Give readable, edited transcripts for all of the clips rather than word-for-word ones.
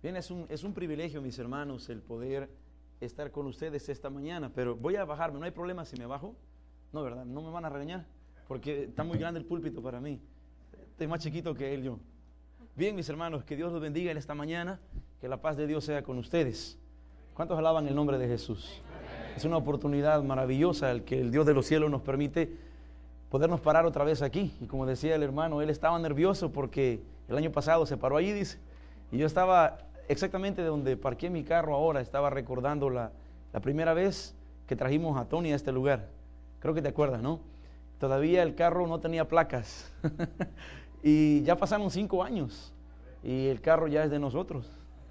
Bien, es un privilegio, mis hermanos, el poder estar con ustedes esta mañana, pero voy a bajarme, ¿no hay problema si me bajo? No, ¿verdad? ¿No me van a regañar? Porque está muy grande el púlpito para mí. Estoy más chiquito que él yo. Bien, mis hermanos, que Dios los bendiga en esta mañana, que la paz de Dios sea con ustedes. ¿Cuántos alaban el nombre de Jesús? Es una oportunidad maravillosa el que el Dios de los cielos nos permite podernos parar otra vez aquí. Y como decía el hermano, él estaba nervioso porque el año pasado se paró ahí, dice, y yo estaba exactamente de donde parqué mi carro ahora, estaba recordando la primera vez que trajimos a Tony a este lugar. Creo que te acuerdas, ¿no? Todavía el carro no tenía placas y ya pasaron 5 años y el carro ya es de nosotros.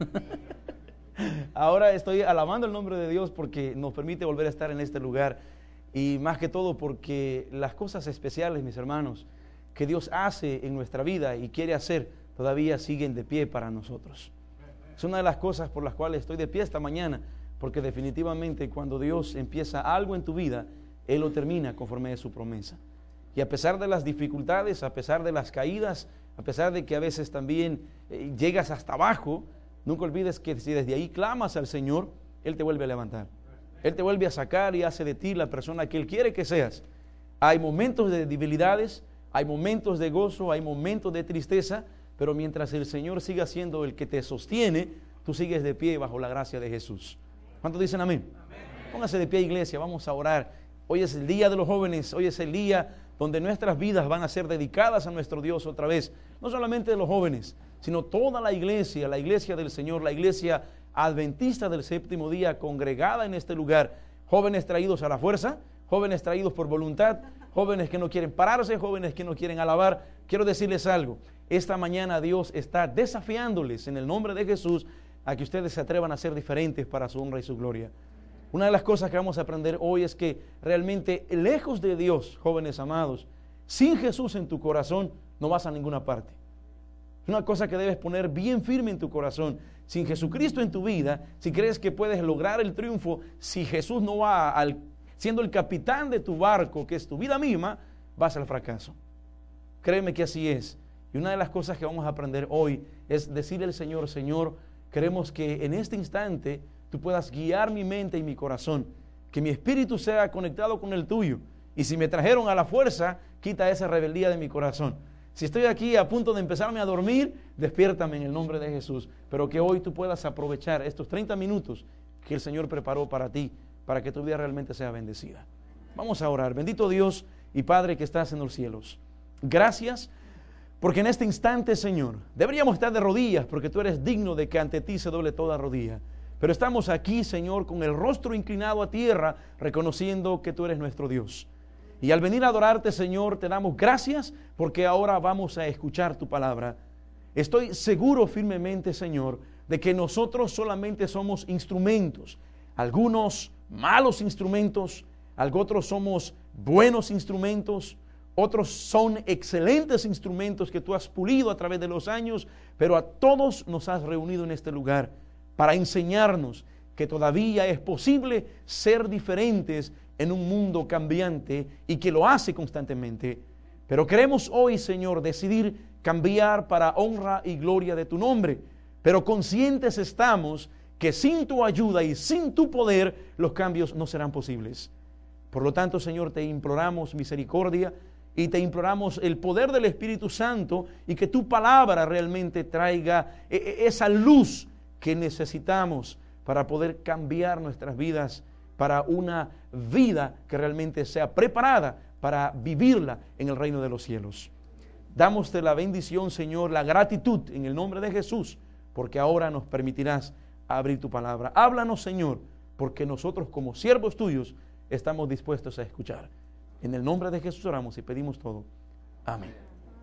Ahora estoy alabando el nombre de Dios porque nos permite volver a estar en este lugar y más que todo porque las cosas especiales, mis hermanos, que Dios hace en nuestra vida y quiere hacer, todavía siguen de pie para nosotros. Es una de las cosas por las cuales estoy de pie esta mañana, porque definitivamente cuando Dios empieza algo en tu vida, Él lo termina conforme a su promesa. Y a pesar de las dificultades, a pesar de las caídas, a pesar de que a veces también llegas hasta abajo, nunca olvides que si desde ahí clamas al Señor, Él te vuelve a levantar. Él te vuelve a sacar y hace de ti la persona que Él quiere que seas. Hay momentos de debilidades, hay momentos de gozo, hay momentos de tristeza, pero mientras el Señor siga siendo el que te sostiene, tú sigues de pie bajo la gracia de Jesús. ¿Cuántos dicen amén? Amén. Póngase de pie, iglesia, vamos a orar. Hoy es el día de los jóvenes, hoy es el día donde nuestras vidas van a ser dedicadas a nuestro Dios otra vez. No solamente de los jóvenes, sino toda la iglesia del Señor, la iglesia adventista del séptimo día congregada en este lugar. Jóvenes traídos a la fuerza, jóvenes traídos por voluntad, jóvenes que no quieren pararse, jóvenes que no quieren alabar. Quiero decirles algo. Esta mañana Dios está desafiándoles en el nombre de Jesús a que ustedes se atrevan a ser diferentes para su honra y su gloria. Una de las cosas que vamos a aprender hoy es que realmente lejos de Dios, jóvenes amados, sin Jesús en tu corazón no vas a ninguna parte. Es una cosa que debes poner bien firme en tu corazón. Sin Jesucristo en tu vida, si crees que puedes lograr el triunfo, si Jesús no va siendo el capitán de tu barco, que es tu vida misma, vas al fracaso. Créeme que así es. Y una de las cosas que vamos a aprender hoy es decirle al Señor, Señor, queremos que en este instante tú puedas guiar mi mente y mi corazón, que mi espíritu sea conectado con el tuyo. Y si me trajeron a la fuerza, quita esa rebeldía de mi corazón. Si estoy aquí a punto de empezarme a dormir, despiértame en el nombre de Jesús. Pero que hoy tú puedas aprovechar estos 30 minutos que el Señor preparó para ti, para que tu vida realmente sea bendecida. Vamos a orar. Bendito Dios y Padre que estás en los cielos. Gracias. Porque en este instante, Señor, deberíamos estar de rodillas porque tú eres digno de que ante ti se doble toda rodilla. Pero estamos aquí, Señor, con el rostro inclinado a tierra, reconociendo que tú eres nuestro Dios. Y al venir a adorarte, Señor, te damos gracias porque ahora vamos a escuchar tu palabra. Estoy seguro firmemente, Señor, de que nosotros solamente somos instrumentos. Algunos malos instrumentos, otros somos buenos instrumentos. Otros son excelentes instrumentos que tú has pulido a través de los años, pero a todos nos has reunido en este lugar para enseñarnos que todavía es posible ser diferentes en un mundo cambiante y que lo hace constantemente. Pero queremos hoy, Señor, decidir cambiar para honra y gloria de tu nombre, pero conscientes estamos que sin tu ayuda y sin tu poder los cambios no serán posibles. Por lo tanto, Señor, te imploramos misericordia y te imploramos el poder del Espíritu Santo y que tu palabra realmente traiga esa luz que necesitamos para poder cambiar nuestras vidas para una vida que realmente sea preparada para vivirla en el reino de los cielos. Dámoste la bendición, Señor, la gratitud en el nombre de Jesús, porque ahora nos permitirás abrir tu palabra. Háblanos, Señor, porque nosotros como siervos tuyos estamos dispuestos a escuchar. En el nombre de Jesús oramos y pedimos todo. Amén.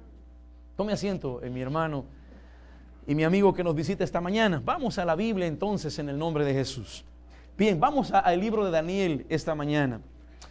Tome asiento, mi hermano y mi amigo que nos visita esta mañana. Vamos a la Biblia entonces en el nombre de Jesús. Bien, vamos al libro de Daniel esta mañana.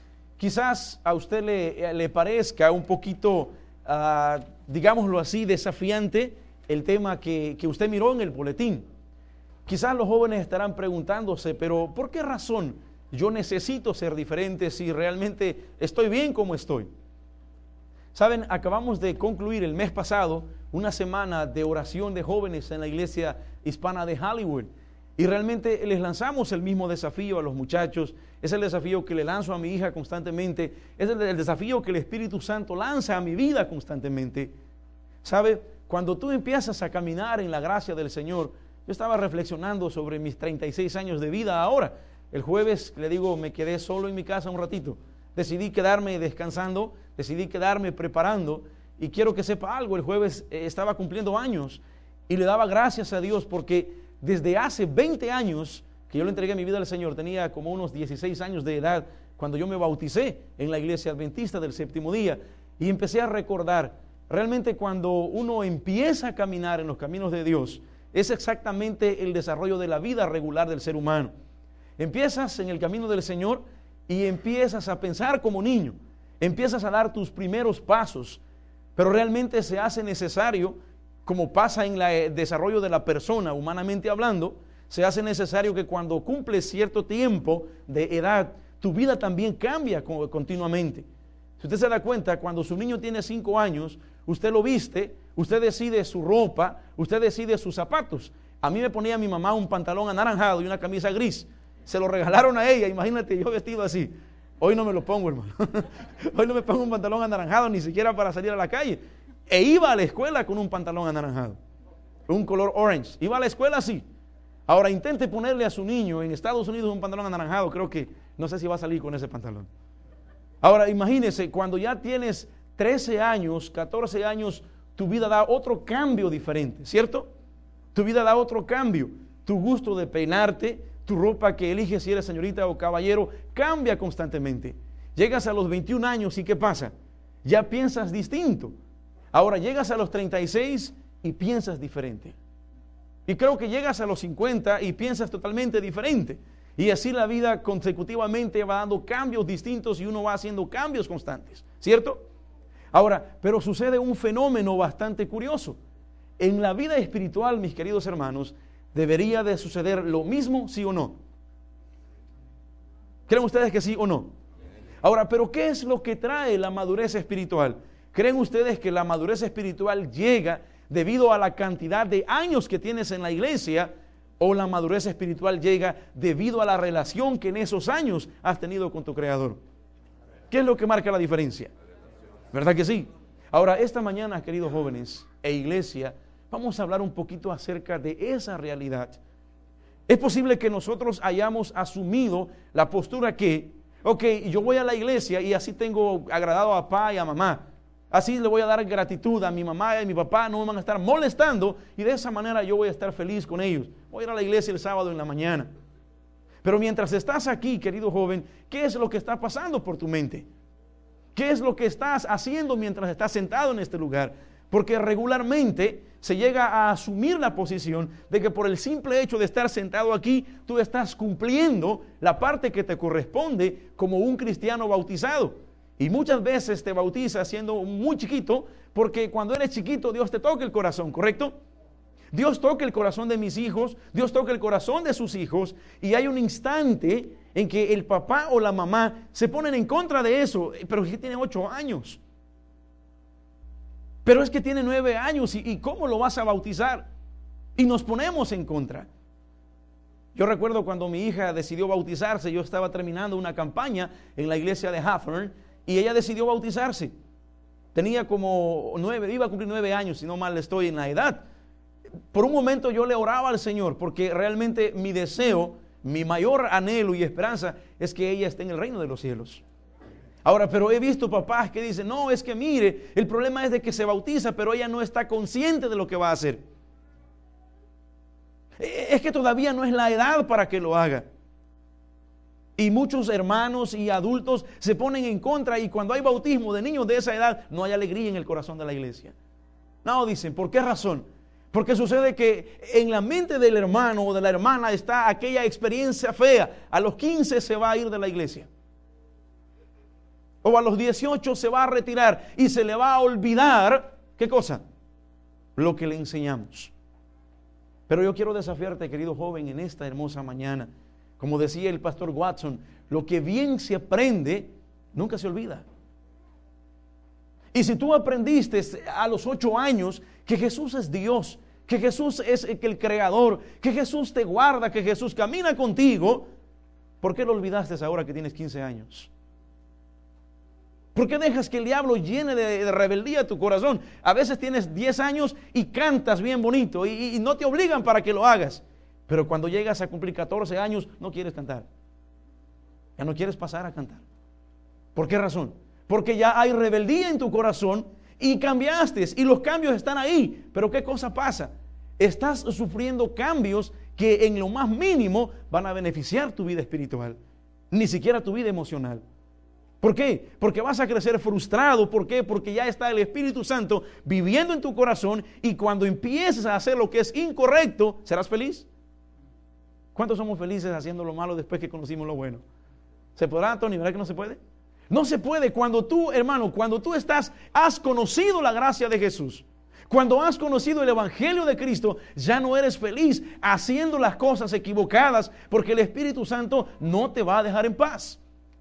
Quizás a usted le parezca un poquito, digámoslo así, desafiante el tema que usted miró en el boletín. Quizás los jóvenes estarán preguntándose, pero ¿por qué razón yo necesito ser diferente si realmente estoy bien como estoy? Saben, acabamos de concluir el mes pasado una semana de oración de jóvenes en la iglesia hispana de Hollywood. Y realmente les lanzamos el mismo desafío a los muchachos. Es el desafío que le lanzo a mi hija constantemente. Es el desafío que el Espíritu Santo lanza a mi vida constantemente. ¿Sabe? Cuando tú empiezas a caminar en la gracia del Señor, yo estaba reflexionando sobre mis 36 años de vida ahora. El jueves, le digo, me quedé solo en mi casa un ratito. Decidí quedarme descansando, decidí quedarme preparando. Y quiero que sepa algo, el jueves estaba cumpliendo años y le daba gracias a Dios porque desde hace 20 años que yo le entregué mi vida al Señor, tenía como unos 16 años de edad cuando yo me bauticé en la iglesia adventista del séptimo día y empecé a recordar, realmente cuando uno empieza a caminar en los caminos de Dios, es exactamente el desarrollo de la vida regular del ser humano. Empiezas en el camino del Señor y empiezas a pensar como niño, empiezas a dar tus primeros pasos, pero realmente se hace necesario, como pasa en el desarrollo de la persona, humanamente hablando, se hace necesario que cuando cumples cierto tiempo de edad, tu vida también cambia continuamente. Si usted se da cuenta, cuando su niño tiene 5 años, usted lo viste, usted decide su ropa, usted decide sus zapatos. A mí me ponía mi mamá un pantalón anaranjado y una camisa gris. Se lo regalaron a ella, imagínate yo vestido así. Hoy no me lo pongo, hermano. Hoy no me pongo un pantalón anaranjado ni siquiera para salir a la calle. E iba a la escuela con un pantalón anaranjado, un color orange. Iba a la escuela así. Ahora intente ponerle a su niño en Estados Unidos un pantalón anaranjado, creo que no sé si va a salir con ese pantalón. Ahora imagínese, cuando ya tienes 13 años, 14 años, tu vida da otro cambio diferente, ¿cierto? Tu vida da otro cambio. Tu gusto de peinarte, tu ropa que eliges si eres señorita o caballero, cambia constantemente. Llegas a los 21 años y ¿qué pasa? Ya piensas distinto. Ahora llegas a los 36 y piensas diferente. Y creo que llegas a los 50 y piensas totalmente diferente. Y así la vida consecutivamente va dando cambios distintos y uno va haciendo cambios constantes, ¿cierto? Ahora, pero sucede un fenómeno bastante curioso. En la vida espiritual, mis queridos hermanos, debería de suceder lo mismo, ¿sí o no? ¿Creen ustedes que sí o no? Ahora, pero ¿qué es lo que trae la madurez espiritual? ¿Creen ustedes que la madurez espiritual llega debido a la cantidad de años que tienes en la iglesia o la madurez espiritual llega debido a la relación que en esos años has tenido con tu Creador? ¿Qué es lo que marca la diferencia? ¿Verdad que sí? Ahora, esta mañana, queridos jóvenes e iglesia, vamos a hablar un poquito acerca de esa realidad. Es posible que nosotros hayamos asumido la postura que, ok, yo voy a la iglesia y así tengo agradado a papá y a mamá. Así le voy a dar gratitud a mi mamá y a mi papá, no me van a estar molestando y de esa manera yo voy a estar feliz con ellos. Voy a ir a la iglesia el sábado en la mañana. Pero mientras estás aquí, querido joven, ¿qué es lo que está pasando por tu mente? ¿Qué es lo que estás haciendo mientras estás sentado en este lugar? Porque regularmente se llega a asumir la posición de que por el simple hecho de estar sentado aquí, tú estás cumpliendo la parte que te corresponde como un cristiano bautizado. Y muchas veces te bautizas siendo muy chiquito, porque cuando eres chiquito Dios te toca el corazón, ¿correcto? Dios toca el corazón de mis hijos, Dios toca el corazón de sus hijos, y hay un instante en que el papá o la mamá se ponen en contra de eso, pero es que tiene 8 años. Pero es que tiene 9 años, ¿y cómo lo vas a bautizar? Y nos ponemos en contra. Yo recuerdo cuando mi hija decidió bautizarse, yo estaba terminando una campaña en la iglesia de Hawthorne, y ella decidió bautizarse. Tenía como 9, iba a cumplir 9 años, si no mal estoy en la edad. Por un momento yo le oraba al Señor, porque realmente mi deseo, mi mayor anhelo y esperanza es que ella esté en el reino de los cielos. Ahora, pero he visto papás que dicen, no, es que mire, el problema es de que se bautiza, pero ella no está consciente de lo que va a hacer. Es que todavía no es la edad para que lo haga. Y muchos hermanos y adultos se ponen en contra, y cuando hay bautismo de niños de esa edad, no hay alegría en el corazón de la iglesia. No, dicen, ¿por qué razón? Porque sucede que en la mente del hermano o de la hermana está aquella experiencia fea. A los 15 se va a ir de la iglesia. O a los 18 se va a retirar y se le va a olvidar, ¿qué cosa? Lo que le enseñamos. Pero yo quiero desafiarte, querido joven, en esta hermosa mañana. Como decía el pastor Watson, lo que bien se aprende, nunca se olvida. Y si tú aprendiste a los 8 años que Jesús es Dios, que Jesús es el creador, que Jesús te guarda, que Jesús camina contigo, ¿por qué lo olvidaste ahora que tienes 15 años? ¿Por qué dejas que el diablo llene de rebeldía tu corazón? A veces tienes 10 años y cantas bien bonito y no te obligan para que lo hagas. Pero cuando llegas a cumplir 14 años no quieres cantar. Ya no quieres pasar a cantar. ¿Por qué razón? Porque ya hay rebeldía en tu corazón y cambiaste y los cambios están ahí. Pero ¿qué cosa pasa? Estás sufriendo cambios que en lo más mínimo van a beneficiar tu vida espiritual, ni siquiera tu vida emocional. ¿Por qué? Porque vas a crecer frustrado. ¿Por qué? Porque ya está el Espíritu Santo viviendo en tu corazón y cuando empieces a hacer lo que es incorrecto, ¿serás feliz? ¿Cuántos somos felices haciendo lo malo después que conocimos lo bueno? ¿Se podrá, Tony? ¿Verdad que no se puede? No se puede. Cuando tú, hermano, cuando tú has conocido la gracia de Jesús, cuando has conocido el Evangelio de Cristo, ya no eres feliz haciendo las cosas equivocadas porque el Espíritu Santo no te va a dejar en paz.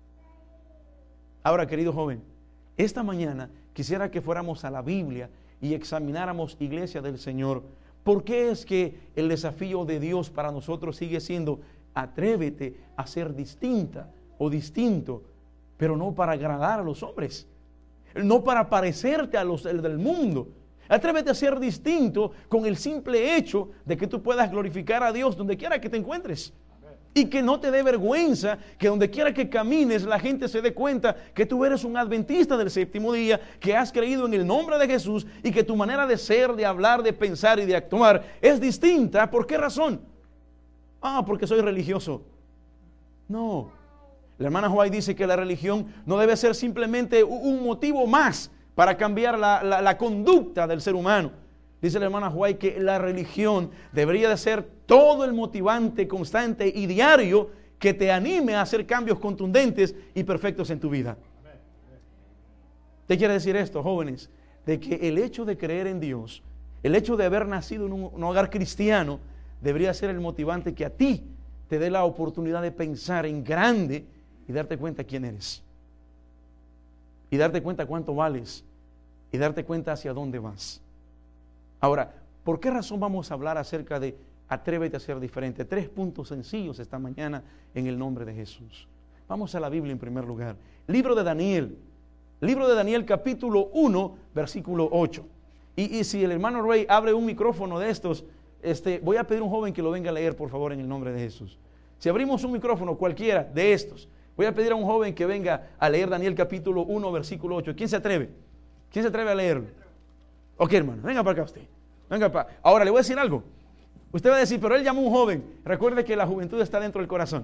Ahora, querido joven, esta mañana quisiera que fuéramos a la Biblia y examináramos Iglesia del Señor. ¿Por qué es que el desafío de Dios para nosotros sigue siendo atrévete a ser distinta o distinto, pero no para agradar a los hombres, no para parecerte a los del mundo? Atrévete a ser distinto con el simple hecho de que tú puedas glorificar a Dios donde quiera que te encuentres. Y que no te dé vergüenza, que donde quiera que camines la gente se dé cuenta que tú eres un adventista del séptimo día, que has creído en el nombre de Jesús y que tu manera de ser, de hablar, de pensar y de actuar es distinta. ¿Por qué razón? Porque soy religioso. No. La hermana White dice que la religión no debe ser simplemente un motivo más para cambiar la conducta del ser humano. Dice la hermana White que la religión debería de ser todo el motivante constante y diario que te anime a hacer cambios contundentes y perfectos en tu vida. ¿Qué quiere decir esto, jóvenes? De que el hecho de creer en Dios, el hecho de haber nacido en un hogar cristiano, debería ser el motivante que a ti te dé la oportunidad de pensar en grande y darte cuenta quién eres. Y darte cuenta cuánto vales. Y darte cuenta hacia dónde vas. Ahora, ¿por qué razón vamos a hablar acerca de atrévete a ser diferente? 3 puntos sencillos esta mañana en el nombre de Jesús. Vamos a la Biblia en primer lugar. Libro de Daniel capítulo 1, versículo 8. Y si el hermano Ray abre un micrófono de estos, voy a pedir a un joven que lo venga a leer, por favor, en el nombre de Jesús. Si abrimos un micrófono cualquiera de estos, voy a pedir a un joven que venga a leer Daniel capítulo 1, versículo 8. ¿Quién se atreve? ¿Quién se atreve a leerlo? Ok, hermano, venga para acá usted. Venga para acá. Ahora le voy a decir algo. Usted va a decir, pero él llamó a un joven. Recuerde que la juventud está dentro del corazón.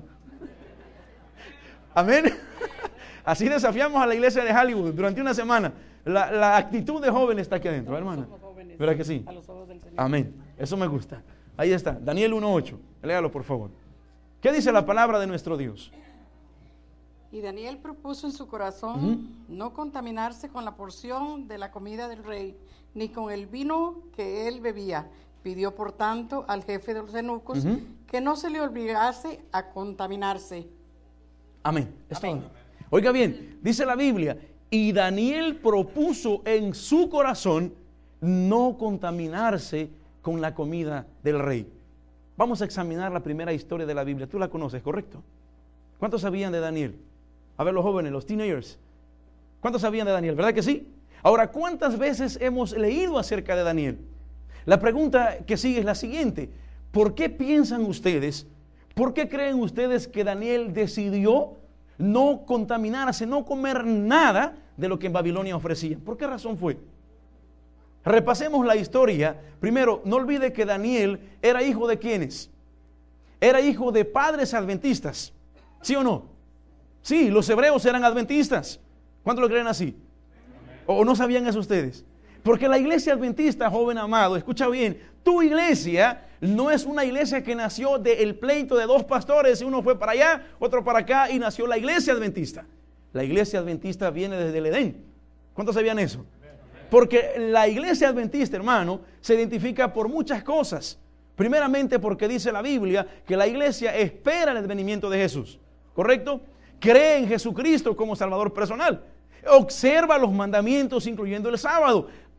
Amén. Así desafiamos a la iglesia de Hollywood durante una semana. La actitud de joven está aquí adentro, hermano. ¿Verdad que sí? Amén. Eso me gusta. Ahí está. Daniel 1:8. Léalo, por favor. ¿Qué dice la palabra de nuestro Dios? Y Daniel propuso en su corazón no contaminarse con la porción de la comida del rey, ni con el vino que él bebía. Pidió, por tanto, al jefe de los eunucos que no se le obligase a contaminarse. Amén. Amén. Oiga bien, dice la Biblia, y Daniel propuso en su corazón no contaminarse con la comida del rey. Vamos a examinar la primera historia de la Biblia. Tú la conoces, ¿correcto? ¿Cuántos sabían de Daniel? A ver, los jóvenes, los teenagers. ¿Cuántos sabían de Daniel? ¿Verdad que sí? Ahora, ¿cuántas veces hemos leído acerca de Daniel? La pregunta que sigue es la siguiente. ¿Por qué piensan ustedes, por qué creen ustedes que Daniel decidió no contaminarse, no comer nada de lo que en Babilonia ofrecía? ¿Por qué razón fue? Repasemos la historia. Primero, no olvide que Daniel era hijo de ¿quiénes? Era hijo de padres adventistas. ¿Sí o no? Sí, los hebreos eran adventistas. ¿Cuántos lo creen así? ¿O no sabían eso ustedes? Porque la iglesia adventista, joven amado, escucha bien, tu iglesia no es una iglesia que nació del pleito de 2 pastores, y uno fue para allá, otro para acá, y nació la iglesia adventista. La iglesia adventista viene desde el Edén. ¿Cuántos sabían eso? Porque la iglesia adventista, hermano, se identifica por muchas cosas. Primeramente porque dice la Biblia que la iglesia espera el advenimiento de Jesús. ¿Correcto? Cree en Jesucristo como Salvador personal. Observa los mandamientos, incluyendo el sábado.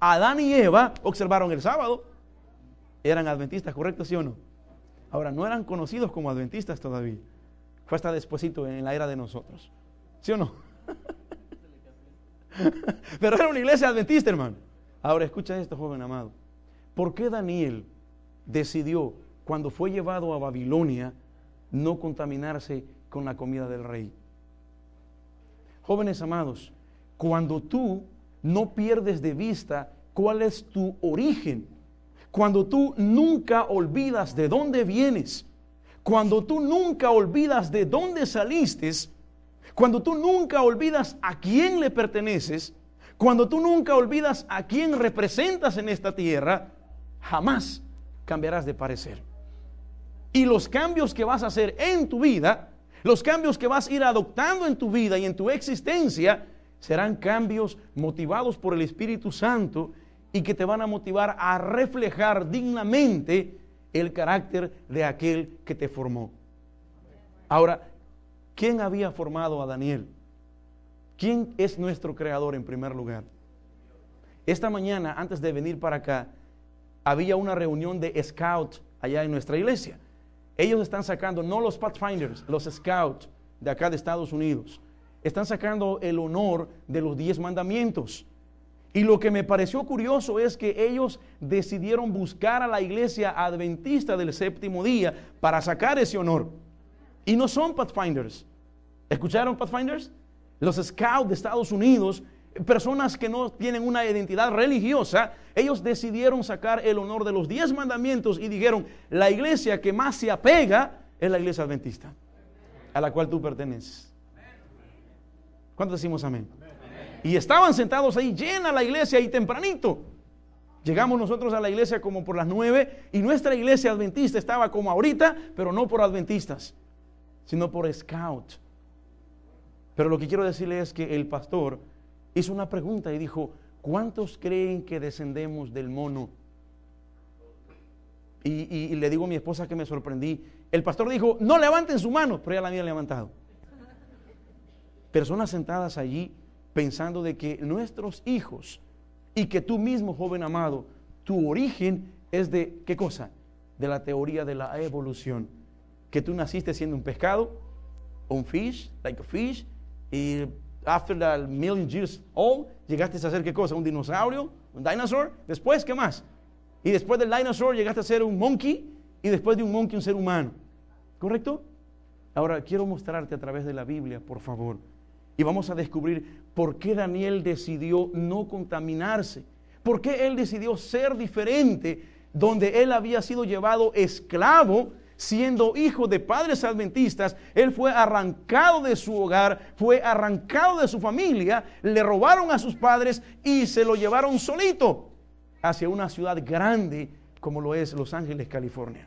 Adán y Eva observaron el sábado. Eran adventistas, ¿correcto, sí o no? Ahora, no eran conocidos como adventistas todavía. Fue hasta despuesito en la era de nosotros. ¿Sí o no? Pero era una iglesia adventista, hermano. Ahora, escucha esto, joven amado. ¿Por qué Daniel decidió, cuando fue llevado a Babilonia, no contaminarse con la comida del rey? Jóvenes amados, cuando tú no pierdes de vista cuál es tu origen, cuando tú nunca olvidas de dónde vienes, cuando tú nunca olvidas de dónde saliste, cuando tú nunca olvidas a quién le perteneces, cuando tú nunca olvidas a quién representas en esta tierra, jamás cambiarás de parecer. Y los cambios que vas a hacer en tu vida, los cambios que vas a ir adoptando en tu vida y en tu existencia, serán cambios motivados por el Espíritu Santo y que te van a motivar a reflejar dignamente el carácter de aquel que te formó. Ahora, ¿quién había formado a Daniel? ¿Quién es nuestro creador en primer lugar? Esta mañana, antes de venir para acá, había una reunión de scouts allá en nuestra iglesia. Ellos están sacando, no los Pathfinders, los scouts de acá de Estados Unidos. Están sacando el honor de los 10 mandamientos. Y lo que me pareció curioso es que ellos decidieron buscar a la iglesia adventista del séptimo día para sacar ese honor. Y no son Pathfinders. ¿Escucharon Pathfinders? Los scouts de Estados Unidos, personas que no tienen una identidad religiosa, ellos decidieron sacar el honor de los 10 mandamientos y dijeron, la iglesia que más se apega es la iglesia adventista, a la cual tú perteneces. ¿Cuántos decimos amén? Y estaban sentados ahí, llena la iglesia y tempranito. Llegamos nosotros a la iglesia como por las 9 y nuestra iglesia adventista estaba como ahorita, pero no por adventistas, sino por scout. Pero lo que quiero decirle es que el pastor hizo una pregunta y dijo, ¿cuántos creen que descendemos del mono? Y le digo a mi esposa que me sorprendí. El pastor dijo, no levanten su mano, pero ya la había levantado. Personas sentadas allí pensando de que nuestros hijos y que tú mismo, joven amado, tu origen es de, ¿qué cosa? De la teoría de la evolución. Que tú naciste siendo un pescado, un fish, like a fish, y after the million years old, llegaste a ser ¿qué cosa? Un dinosaurio, un dinosaur. Después, ¿qué más? Y después del dinosaur llegaste a ser un monkey, y después de un monkey un ser humano. ¿Correcto? Ahora quiero mostrarte a través de la Biblia, por favor. Y vamos a descubrir por qué Daniel decidió no contaminarse. Por qué él decidió ser diferente, donde él había sido llevado esclavo, siendo hijo de padres adventistas. Él fue arrancado de su hogar, fue arrancado de su familia, le robaron a sus padres y se lo llevaron solito hacia una ciudad grande como lo es Los Ángeles, California.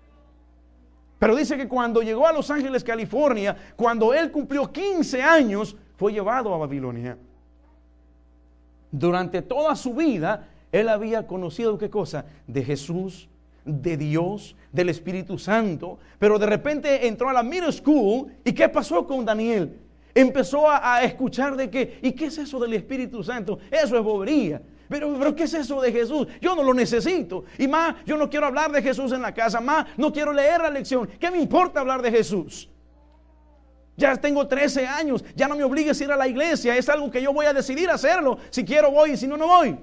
Pero dice que cuando llegó a Los Ángeles, California, cuando él cumplió 15 años, fue llevado a Babilonia. Durante toda su vida, él había conocido ¿qué cosa? De Jesús, de Dios, del Espíritu Santo. Pero de repente entró a la middle school. ¿Y qué pasó con Daniel? Empezó a escuchar de que, ¿y qué es eso del Espíritu Santo? Eso es bobería. Pero ¿qué es eso de Jesús? Yo no lo necesito. Y más, yo no quiero hablar de Jesús en la casa. Más, no quiero leer la lección. ¿Qué me importa hablar de Jesús? Ya tengo 13 años. Ya no me obligues a ir a la iglesia. Es algo que yo voy a decidir hacerlo. Si quiero voy y si no, no voy.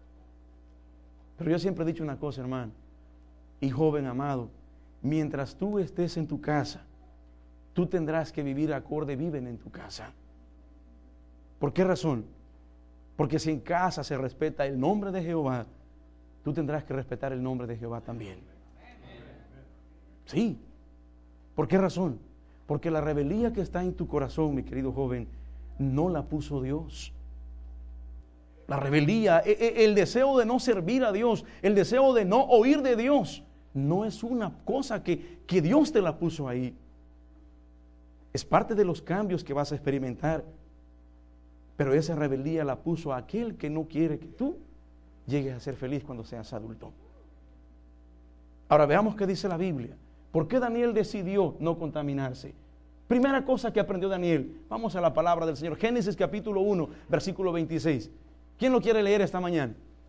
Pero yo siempre he dicho una cosa, hermano. Y joven amado, mientras tú estés en tu casa, tú tendrás que vivir acorde viven en tu casa. ¿Por qué razón? Porque si en casa se respeta el nombre de Jehová, tú tendrás que respetar el nombre de Jehová también. Sí. ¿Por qué razón? Porque la rebeldía que está en tu corazón, mi querido joven, no la puso Dios. La rebeldía, el deseo de no servir a Dios, el deseo de no oír de Dios, no es una cosa que Dios te la puso ahí. Es parte de los cambios que vas a experimentar. Pero esa rebeldía la puso aquel que no quiere que tú llegues a ser feliz cuando seas adulto. Ahora veamos qué dice la Biblia. ¿Por qué Daniel decidió no contaminarse? Primera cosa que aprendió Daniel. Vamos a la palabra del Señor. Génesis capítulo 1, versículo 26. ¿Quién lo quiere leer esta mañana?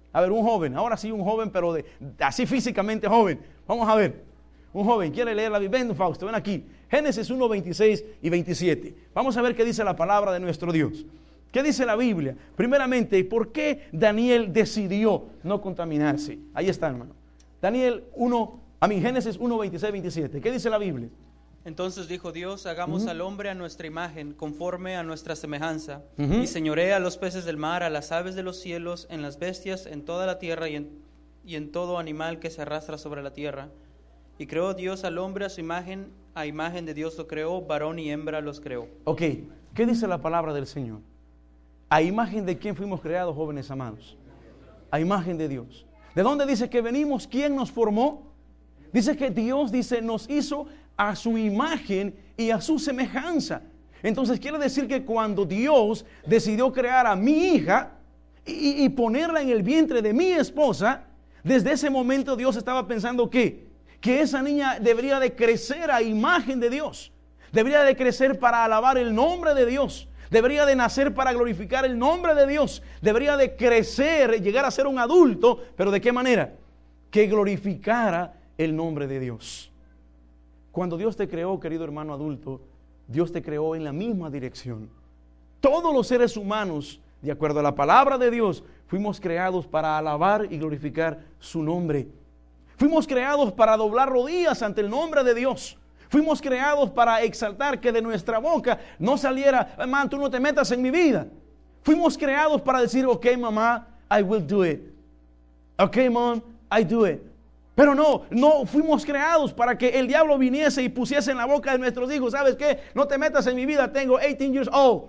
A ver, un joven, ahora sí un joven, pero así físicamente joven. Vamos a ver, un joven quiere leer la Biblia. Ven, Fausto, ven aquí. Génesis 1, 26 y 27. Vamos a ver qué dice la palabra de nuestro Dios. ¿Qué dice la Biblia? Primeramente, ¿por qué Daniel decidió no contaminarse? Ahí está, hermano. Génesis 1, 26, 27. ¿Qué dice la Biblia? Entonces dijo Dios, hagamos al hombre a nuestra imagen, conforme a nuestra semejanza, y señoree a los peces del mar, a las aves de los cielos, en las bestias, en toda la tierra y en todo animal que se arrastra sobre la tierra. Y creó Dios al hombre a su imagen, a imagen de Dios lo creó, varón y hembra los creó. Ok, ¿qué dice la palabra del Señor? ¿A imagen de quién fuimos creados, jóvenes amados? A imagen de Dios. ¿De dónde dice que venimos? ¿Quién nos formó? Dice que Dios, nos hizo a su imagen y a su semejanza. Entonces quiere decir que cuando Dios decidió crear a mi hija y ponerla en el vientre de mi esposa, desde ese momento Dios estaba pensando que esa niña debería de crecer a imagen de Dios, debería de crecer para alabar el nombre de Dios, debería de nacer para glorificar el nombre de Dios, debería de crecer, llegar a ser un adulto, pero ¿de qué manera? Que glorificara el nombre de Dios. Cuando Dios te creó, querido hermano adulto, Dios te creó en la misma dirección. Todos los seres humanos, de acuerdo a la palabra de Dios, fuimos creados para alabar y glorificar su nombre. Fuimos creados para doblar rodillas ante el nombre de Dios. Fuimos creados para exaltar que de nuestra boca no saliera, man, tú no te metas en mi vida. Fuimos creados para decir, ok, mamá, I will do it. Ok, mom, I do it. Pero no fuimos creados para que el diablo viniese y pusiese en la boca de nuestros hijos, ¿sabes qué? No te metas en mi vida, tengo 18 years old.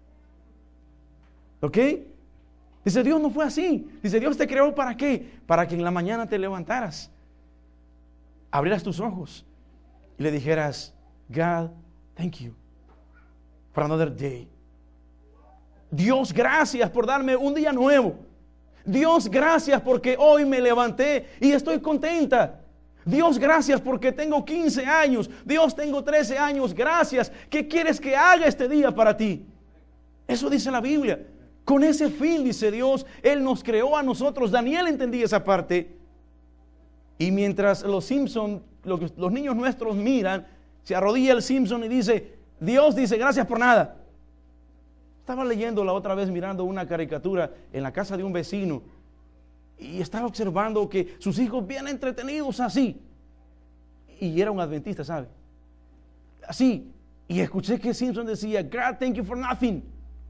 ¿Ok? Dice, Dios no fue así. Dice, Dios te creó ¿para qué? Para que en la mañana te levantaras, abrieras tus ojos y le dijeras, God, thank you for another day. Dios, gracias por darme un día nuevo. Dios, gracias porque hoy me levanté y estoy contenta. Dios, gracias porque tengo 15 años. Dios, tengo 13 años. Gracias. ¿Qué quieres que haga este día para ti? Eso dice la Biblia. Con ese fin, dice Dios, Él nos creó a nosotros. Daniel entendía esa parte. Y mientras los Simpson, los niños nuestros miran, se arrodilla el Simpson y dice, Dios dice, gracias por nada. Estaba leyendo la otra vez, mirando una caricatura en la casa de un vecino y estaba observando que sus hijos bien entretenidos así, y era un adventista, ¿sabe? Así, y escuché que Simpson decía, God, thank you for nothing,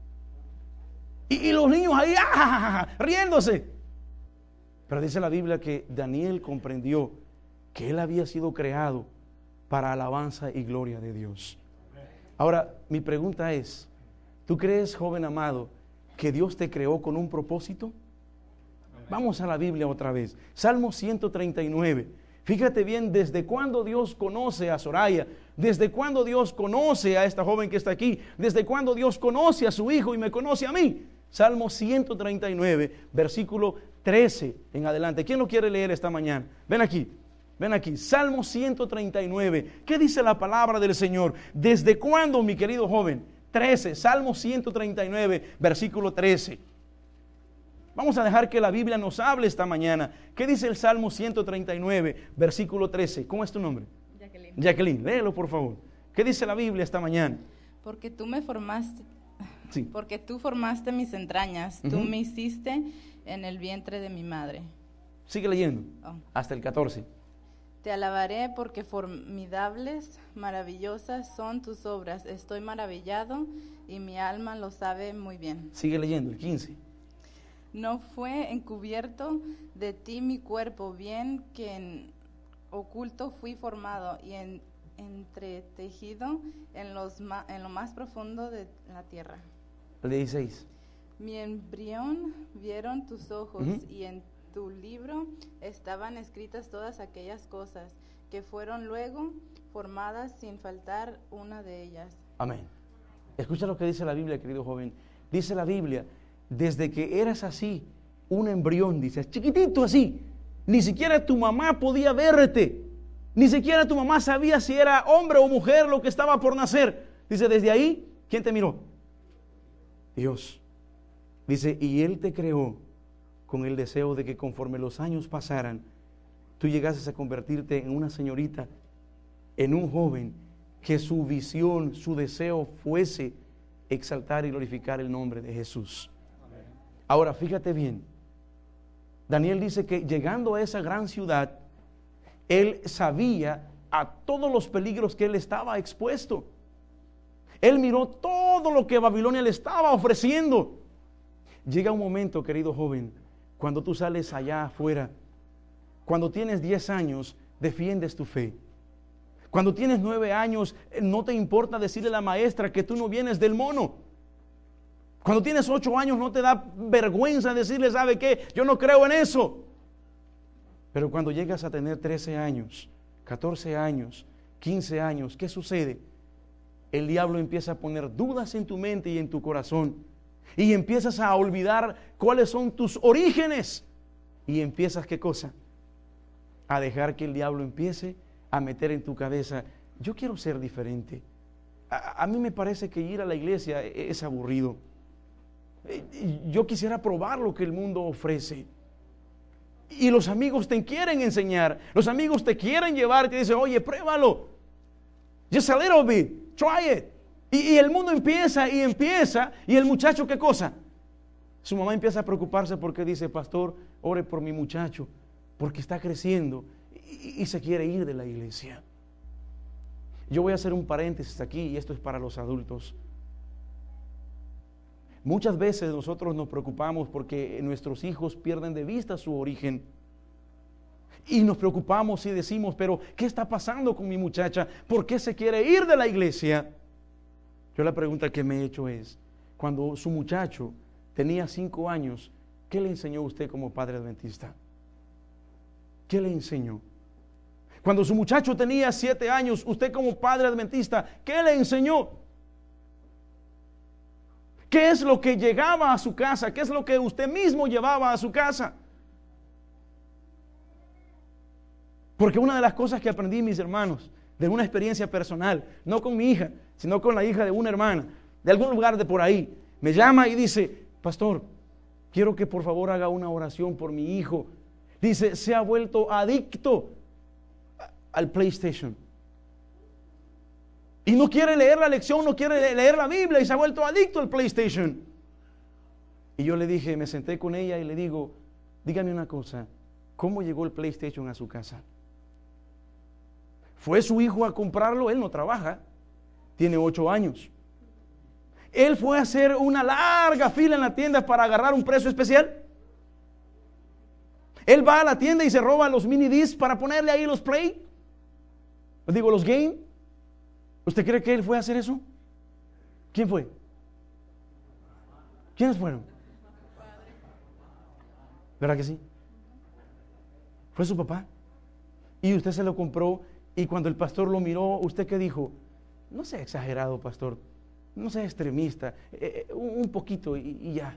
y los niños ahí riéndose. Pero dice la Biblia que Daniel comprendió que él había sido creado para alabanza y gloria de Dios. Ahora, mi pregunta es, ¿tú crees, joven amado, que Dios te creó con un propósito? Vamos a la Biblia otra vez. Salmo 139. Fíjate bien, desde cuándo Dios conoce a Soraya, desde cuándo Dios conoce a esta joven que está aquí, desde cuándo Dios conoce a su hijo y me conoce a mí. Salmo 139, versículo 13 en adelante. ¿Quién lo quiere leer esta mañana? Ven aquí. Salmo 139. ¿Qué dice la palabra del Señor? ¿Desde cuándo, mi querido joven? 13, Salmo 139, versículo 13. Vamos a dejar que la Biblia nos hable esta mañana. ¿Qué dice el Salmo 139, versículo 13? ¿Cómo es tu nombre? Jacqueline. Jacqueline, léelo por favor. ¿Qué dice la Biblia esta mañana? Porque tú me formaste, Sí. porque tú formaste mis entrañas, tú me hiciste en el vientre de mi madre. Sigue leyendo, Oh. hasta el 14. Te alabaré porque formidables, maravillosas son tus obras. Estoy maravillado y mi alma lo sabe muy bien. Sigue leyendo, el 15. No fue encubierto de ti mi cuerpo, bien que en oculto fui formado y entretejido en lo más profundo de la tierra. El 16. Mi embrión vieron tus ojos y en tu libro estaban escritas todas aquellas cosas que fueron luego formadas sin faltar una de ellas. Amén. Escucha lo que dice la Biblia, querido joven. Dice la Biblia, desde que eras así, un embrión, dice, chiquitito así, ni siquiera tu mamá podía verte, ni siquiera tu mamá sabía si era hombre o mujer lo que estaba por nacer. Dice, desde ahí, ¿quién te miró? Dios. Dice, y Él te creó con el deseo de que conforme los años pasaran, tú llegases a convertirte en una señorita, en un joven, que su visión, su deseo fuese exaltar y glorificar el nombre de Jesús. Amén. Ahora, fíjate bien, Daniel dice que llegando a esa gran ciudad, él sabía a todos los peligros que él estaba expuesto. Él miró todo lo que Babilonia le estaba ofreciendo. Llega un momento, querido joven, cuando tú sales allá afuera, cuando tienes 10 años, defiendes tu fe. Cuando tienes 9 años, no te importa decirle a la maestra que tú no vienes del mono. Cuando tienes 8 años, no te da vergüenza decirle, ¿sabe qué? Yo no creo en eso. Pero cuando llegas a tener 13 años, 14 años, 15 años, ¿qué sucede? El diablo empieza a poner dudas en tu mente y en tu corazón. Y empiezas a olvidar cuáles son tus orígenes. Y empiezas, ¿qué cosa? A dejar que el diablo empiece a meter en tu cabeza, yo quiero ser diferente. A mí me parece que ir a la iglesia es aburrido. Yo quisiera probar lo que el mundo ofrece. Y los amigos te quieren enseñar, los amigos te quieren llevar, te dicen, oye, pruébalo. Just a little bit, try it. Y el mundo empieza, y el muchacho, ¿qué cosa? Su mamá empieza a preocuparse porque dice, pastor, ore por mi muchacho, porque está creciendo y se quiere ir de la iglesia. Yo voy a hacer un paréntesis aquí, y esto es para los adultos. Muchas veces nosotros nos preocupamos porque nuestros hijos pierden de vista su origen. Y nos preocupamos y decimos, pero ¿qué está pasando con mi muchacha? ¿Por qué se quiere ir de la iglesia? Yo la pregunta que me he hecho es, cuando su muchacho tenía 5 años, ¿qué le enseñó usted como padre adventista? ¿Qué le enseñó? Cuando su muchacho tenía 7 años, usted como padre adventista, ¿qué le enseñó? ¿Qué es lo que llegaba a su casa? ¿Qué es lo que usted mismo llevaba a su casa? Porque una de las cosas que aprendí, mis hermanos, de una experiencia personal, no con mi hija, sino con la hija de una hermana, de algún lugar de por ahí, me llama y dice, pastor, quiero que por favor haga una oración por mi hijo. Dice, se ha vuelto adicto al PlayStation. Y no quiere leer la lección, no quiere leer la Biblia y se ha vuelto adicto al PlayStation. Y yo le dije, me senté con ella y le digo, dígame una cosa, ¿cómo llegó el PlayStation a su casa? ¿Fue su hijo a comprarlo? Él no trabaja, tiene 8 años. ¿Él fue a hacer una larga fila en la tienda para agarrar un precio especial? ¿Él va a la tienda y se roba los mini discs para ponerle ahí los play? Os digo, los game. ¿Usted cree que él fue a hacer eso? ¿Quién fue? ¿Quiénes fueron? ¿Verdad que sí? Fue su papá. Y usted se lo compró, y cuando el pastor lo miró, ¿usted qué dijo? No sea exagerado, pastor. No sea extremista. Un poquito y ya.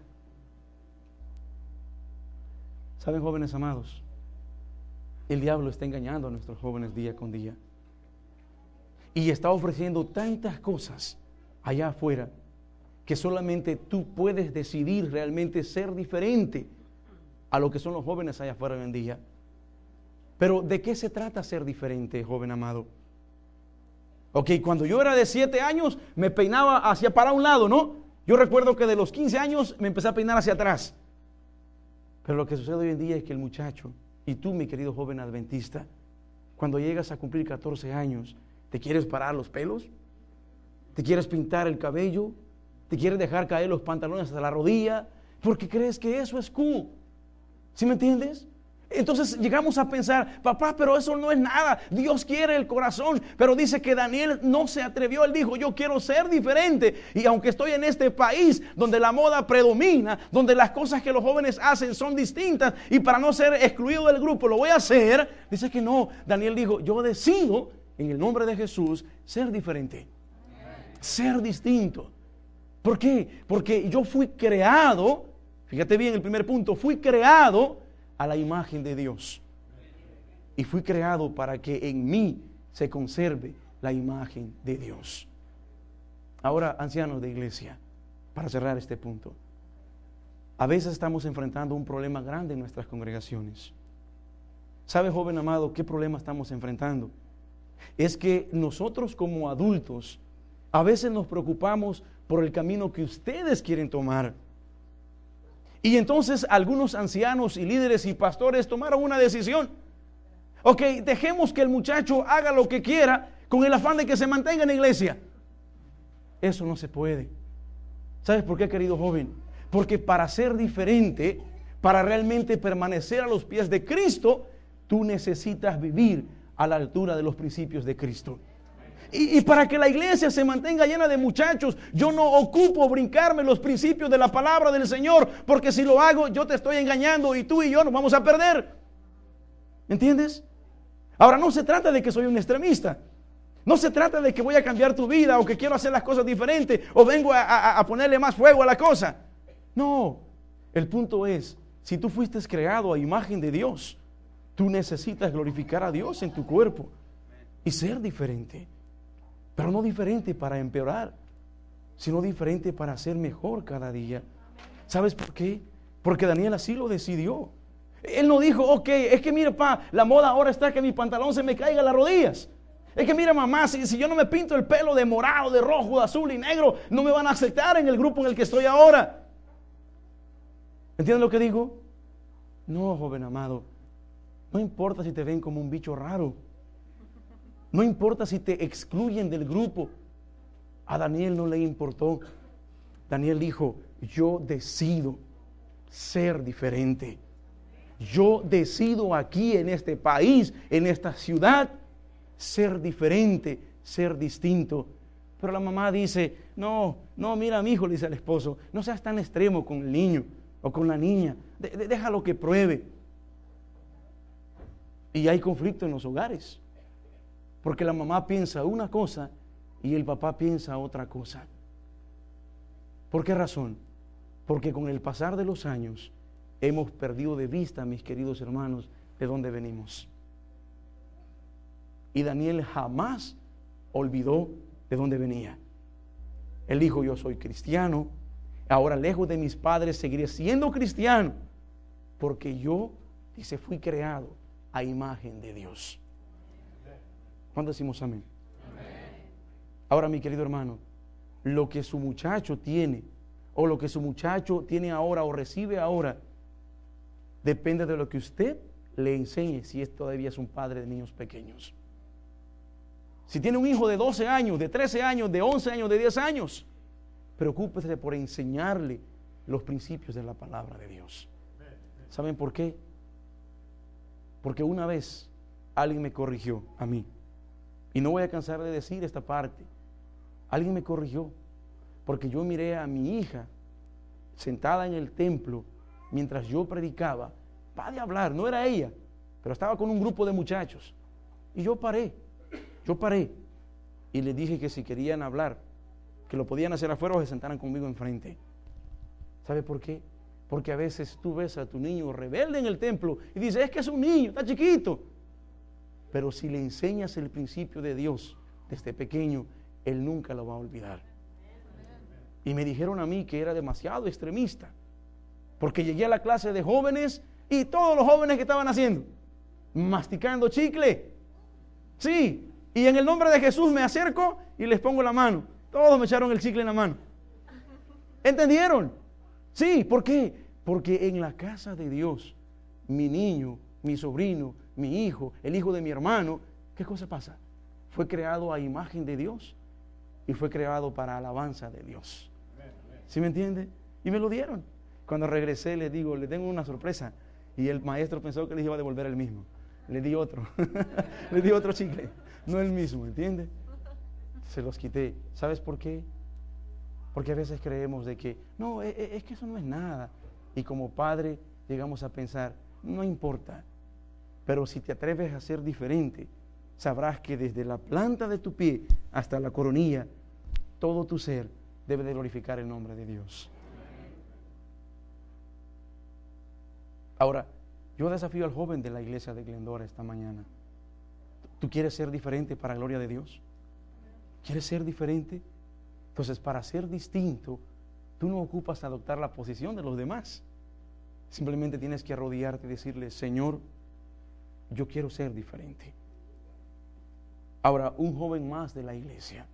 ¿Saben, jóvenes amados? El diablo está engañando a nuestros jóvenes día con día. Y está ofreciendo tantas cosas allá afuera que solamente tú puedes decidir realmente ser diferente a lo que son los jóvenes allá afuera hoy en día. Pero ¿de qué se trata ser diferente, joven amado? Ok, cuando yo era de 7 años me peinaba hacia para un lado, ¿no? Yo recuerdo que de los 15 años me empecé a peinar hacia atrás. Pero lo que sucede hoy en día es que el muchacho, y tú, mi querido joven adventista, cuando llegas a cumplir 14 años, ¿te quieres parar los pelos? ¿Te quieres pintar el cabello? ¿Te quieres dejar caer los pantalones hasta la rodilla? Porque crees que eso es cool. ¿Sí me entiendes? Entonces llegamos a pensar, papá, pero eso no es nada. Dios quiere el corazón. Pero dice que Daniel no se atrevió. Él dijo, yo quiero ser diferente. Y aunque estoy en este país donde la moda predomina, donde las cosas que los jóvenes hacen son distintas, y para no ser excluido del grupo lo voy a hacer. Dice que no. Daniel dijo, yo decido en el nombre de Jesús ser diferente. Ser distinto. ¿Por qué? Porque yo fui creado, fíjate bien el primer punto, fui creado a la imagen de Dios. Y fui creado para que en mí se conserve la imagen de Dios. Ahora, ancianos de iglesia, para cerrar este punto, a veces estamos enfrentando un problema grande en nuestras congregaciones. ¿Sabe, joven amado, qué problema estamos enfrentando? Es que nosotros como adultos a veces nos preocupamos por el camino que ustedes quieren tomar. Y entonces algunos ancianos y líderes y pastores tomaron una decisión. Ok, dejemos que el muchacho haga lo que quiera con el afán de que se mantenga en la iglesia. Eso no se puede. ¿Sabes por qué, querido joven? Porque para ser diferente, para realmente permanecer a los pies de Cristo, tú necesitas vivir a la altura de los principios de Cristo. Y para que la iglesia se mantenga llena de muchachos, yo no ocupo brincarme los principios de la palabra del Señor, porque si lo hago, yo te estoy engañando y tú y yo nos vamos a perder. ¿Entiendes? Ahora, no se trata de que soy un extremista. No se trata de que voy a cambiar tu vida o que quiero hacer las cosas diferentes o vengo a ponerle más fuego a la cosa. No, el punto es, si tú fuiste creado a imagen de Dios, tú necesitas glorificar a Dios en tu cuerpo y ser diferente. Pero no diferente para empeorar, sino diferente para ser mejor cada día. ¿Sabes por qué? Porque Daniel así lo decidió. Él no dijo, ok, es que mira, la moda ahora está que mi pantalón se me caiga a las rodillas. Es que mira, mamá, si yo no me pinto el pelo de morado, de rojo, de azul y negro, no me van a aceptar en el grupo en el que estoy ahora. ¿Entienden lo que digo? No, joven amado, no importa si te ven como un bicho raro. No importa si te excluyen del grupo. A Daniel no le importó. Daniel dijo, yo decido ser diferente. Yo decido aquí en este país, en esta ciudad, ser diferente, ser distinto. Pero la mamá dice, no, mira, mi hijo, le dice al esposo, no seas tan extremo con el niño o con la niña. Déjalo que pruebe. Y hay conflicto en los hogares. Porque la mamá piensa una cosa y el papá piensa otra cosa. ¿Por qué razón? Porque con el pasar de los años hemos perdido de vista, mis queridos hermanos, de dónde venimos. Y Daniel jamás olvidó de dónde venía. Él dijo, yo soy cristiano, ahora lejos de mis padres seguiré siendo cristiano, porque yo, dice, fui creado a imagen de Dios. ¿Cuándo decimos amén? Amén? Ahora, mi querido hermano, lo que su muchacho tiene, o lo que su muchacho tiene ahora o recibe ahora, depende de lo que usted le enseñe si todavía es un padre de niños pequeños. Si tiene un hijo de 12 años, de 13 años, de 11 años, de 10 años, preocúpese por enseñarle los principios de la palabra de Dios. ¿Saben por qué? Porque una vez alguien me corrigió a mí. Y no voy a cansar de decir esta parte. Alguien me corrigió porque yo miré a mi hija sentada en el templo mientras yo predicaba. Va de hablar, no era ella, pero estaba con un grupo de muchachos. Y yo paré y le dije que si querían hablar, que lo podían hacer afuera o se sentaran conmigo enfrente. ¿Sabe por qué? Porque a veces tú ves a tu niño rebelde en el templo y dices, es que es un niño, está chiquito. Pero si le enseñas el principio de Dios desde pequeño, él nunca lo va a olvidar. Y me dijeron a mí que era demasiado extremista, porque llegué a la clase de jóvenes y todos los jóvenes que estaban haciendo, masticando chicle. Sí, y en el nombre de Jesús me acerco y les pongo la mano. Todos me echaron el chicle en la mano. ¿Entendieron? Sí, ¿por qué? Porque en la casa de Dios, mi niño, mi sobrino, mi hijo, el hijo de mi hermano, ¿qué cosa pasa? Fue creado a imagen de Dios y fue creado para alabanza de Dios. ¿Sí me entiende? Y me lo dieron. Cuando regresé les digo, le tengo una sorpresa. Y el maestro pensó que les iba a devolver el mismo. Le di otro. Le di otro chicle. No el mismo, ¿entiende? Se los quité. ¿Sabes por qué? Porque a veces creemos de que, no, es que eso no es nada. Y como padre llegamos a pensar, no importa. Pero si te atreves a ser diferente, sabrás que desde la planta de tu pie hasta la coronilla, todo tu ser debe de glorificar el nombre de Dios. Ahora, yo desafío al joven de la iglesia de Glendora esta mañana. ¿Tú quieres ser diferente para la gloria de Dios? ¿Quieres ser diferente? Entonces, para ser distinto, tú no ocupas adoptar la posición de los demás. Simplemente tienes que arrodillarte y decirle, Señor, yo quiero ser diferente. Ahora, un joven más de la iglesia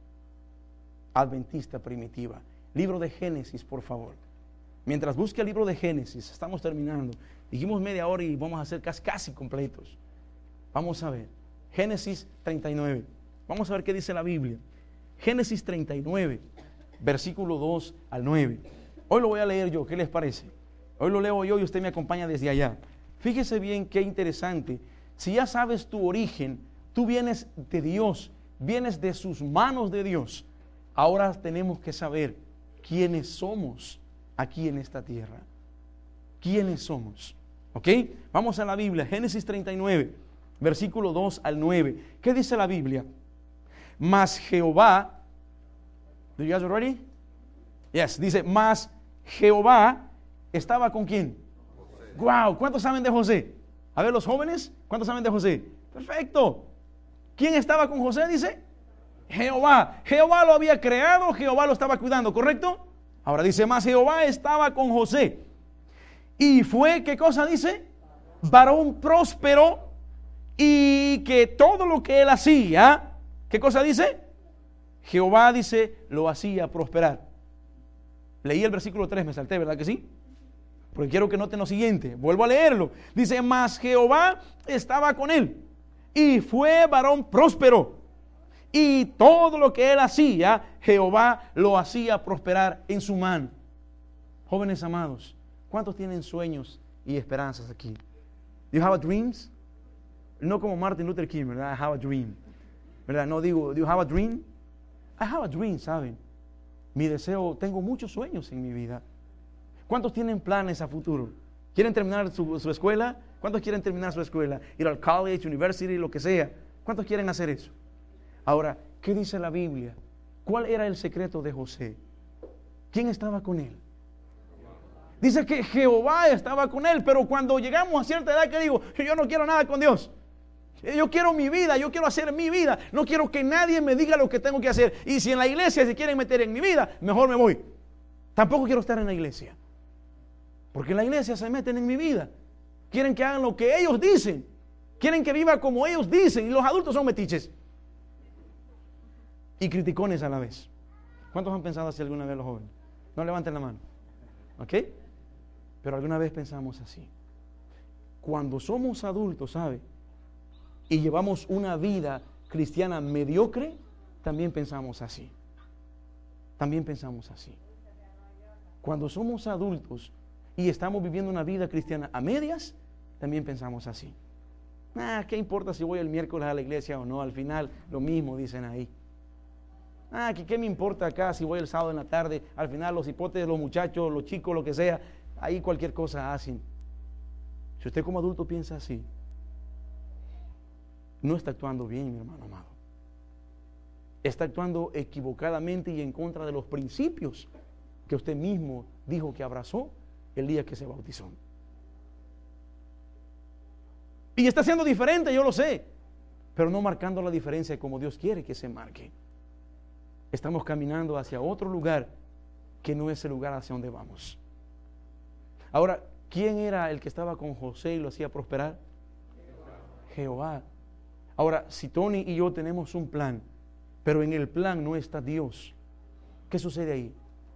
adventista primitiva. Libro de Génesis, por favor. Mientras busque el libro de Génesis, estamos terminando. Dijimos media hora y vamos a ser casi completos. Vamos a ver. Génesis 39. Vamos a ver qué dice la Biblia. Génesis 39, versículo 2 al 9. Hoy lo voy a leer yo, ¿qué les parece? Hoy lo leo yo y usted me acompaña desde allá. Fíjese bien qué interesante. Si ya sabes tu origen, tú vienes de Dios, vienes de sus manos de Dios. Ahora tenemos que saber quiénes somos aquí en esta tierra. ¿Quiénes somos? ¿Ok? Vamos a la Biblia, Génesis 39, versículo 2 al 9. ¿Qué dice la Biblia? Mas Jehová, ¿do you guys ready? Yes, dice, mas Jehová estaba con ¿quién? Wow, ¿cuántos saben de José? A ver, los jóvenes, ¿cuántos saben de José? Perfecto. ¿Quién estaba con José? Dice, Jehová. Jehová lo había creado, Jehová lo estaba cuidando, ¿correcto? Ahora dice, más Jehová estaba con José. Y fue, ¿qué cosa dice? Varón próspero, y que todo lo que él hacía, ¿qué cosa dice? Jehová, dice, lo hacía prosperar. Leí el versículo 3, me salté, ¿verdad que sí? Porque quiero que noten lo siguiente. Vuelvo a leerlo. Dice, mas Jehová estaba con él, y fue varón próspero, y todo lo que él hacía, Jehová lo hacía prosperar en su mano. Jóvenes amados, ¿cuántos tienen sueños y esperanzas aquí? Do you have dreams? No como Martin Luther King, ¿verdad? I have a dream. ¿Verdad? No digo, do you have a dream? I have a dream, ¿saben? Mi deseo, tengo muchos sueños en mi vida. ¿Cuántos tienen planes a futuro? ¿Quieren terminar su escuela? ¿Cuántos quieren terminar su escuela? Ir al college, university, lo que sea. ¿Cuántos quieren hacer eso? Ahora, ¿qué dice la Biblia? ¿Cuál era el secreto de José? ¿Quién estaba con él? Dice que Jehová estaba con él, pero cuando llegamos a cierta edad, que digo, yo no quiero nada con Dios. Yo quiero mi vida, yo quiero hacer mi vida. No quiero que nadie me diga lo que tengo que hacer. Y si en la iglesia se quieren meter en mi vida, mejor me voy. Tampoco quiero estar en la iglesia. Porque en la iglesia se meten en mi vida. Quieren que hagan lo que ellos dicen. Quieren que viva como ellos dicen. Y los adultos son metiches. Y criticones a la vez. ¿Cuántos han pensado así alguna vez los jóvenes? No levanten la mano. ¿Ok? Pero alguna vez pensamos así. Cuando somos adultos, ¿sabe? Y llevamos una vida cristiana mediocre, también pensamos así. También pensamos así. Cuando somos adultos y estamos viviendo una vida cristiana a medias, también pensamos así. ¿Qué importa si voy el miércoles a la iglesia o no? Al final, lo mismo dicen ahí. ¿Qué me importa acá si voy el sábado en la tarde? Al final, los hipotes, los muchachos, los chicos, lo que sea, ahí cualquier cosa hacen. Si usted como adulto piensa así, no está actuando bien, mi hermano amado. Está actuando equivocadamente y en contra de los principios que usted mismo dijo que abrazó el día que se bautizó. Y está siendo diferente, yo lo sé, pero no marcando la diferencia como Dios quiere que se marque. Estamos caminando hacia otro lugar que no es el lugar hacia donde vamos. Ahora, ¿quién era el que estaba con José y lo hacía prosperar? Jehová. Ahora, si Tony y yo tenemos un plan, pero en el plan no está Dios, ¿qué sucede ahí?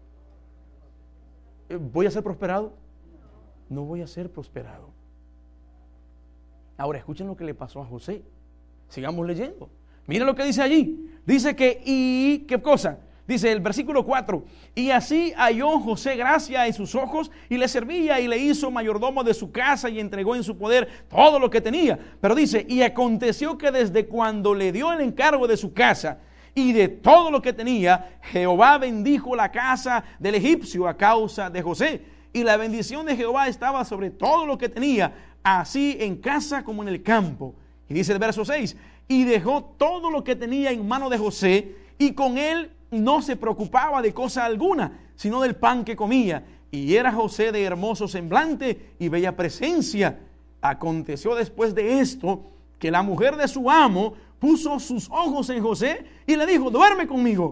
¿Voy a ser prosperado? No voy a ser prosperado. Ahora, escuchen lo que le pasó a José. Sigamos leyendo. Miren lo que dice allí. Dice que, ¿y qué cosa? Dice el versículo 4, y así halló José gracia en sus ojos, y le servía y le hizo mayordomo de su casa, y entregó en su poder todo lo que tenía. Pero dice, y aconteció que desde cuando le dio el encargo de su casa y de todo lo que tenía, Jehová bendijo la casa del egipcio a causa de José. Y la bendición de Jehová estaba sobre todo lo que tenía, así en casa como en el campo. Y dice el verso 6, y dejó todo lo que tenía en mano de José, y con él no se preocupaba de cosa alguna, sino del pan que comía. Y era José de hermoso semblante y bella presencia. Aconteció después de esto, que la mujer de su amo puso sus ojos en José y le dijo, duerme conmigo.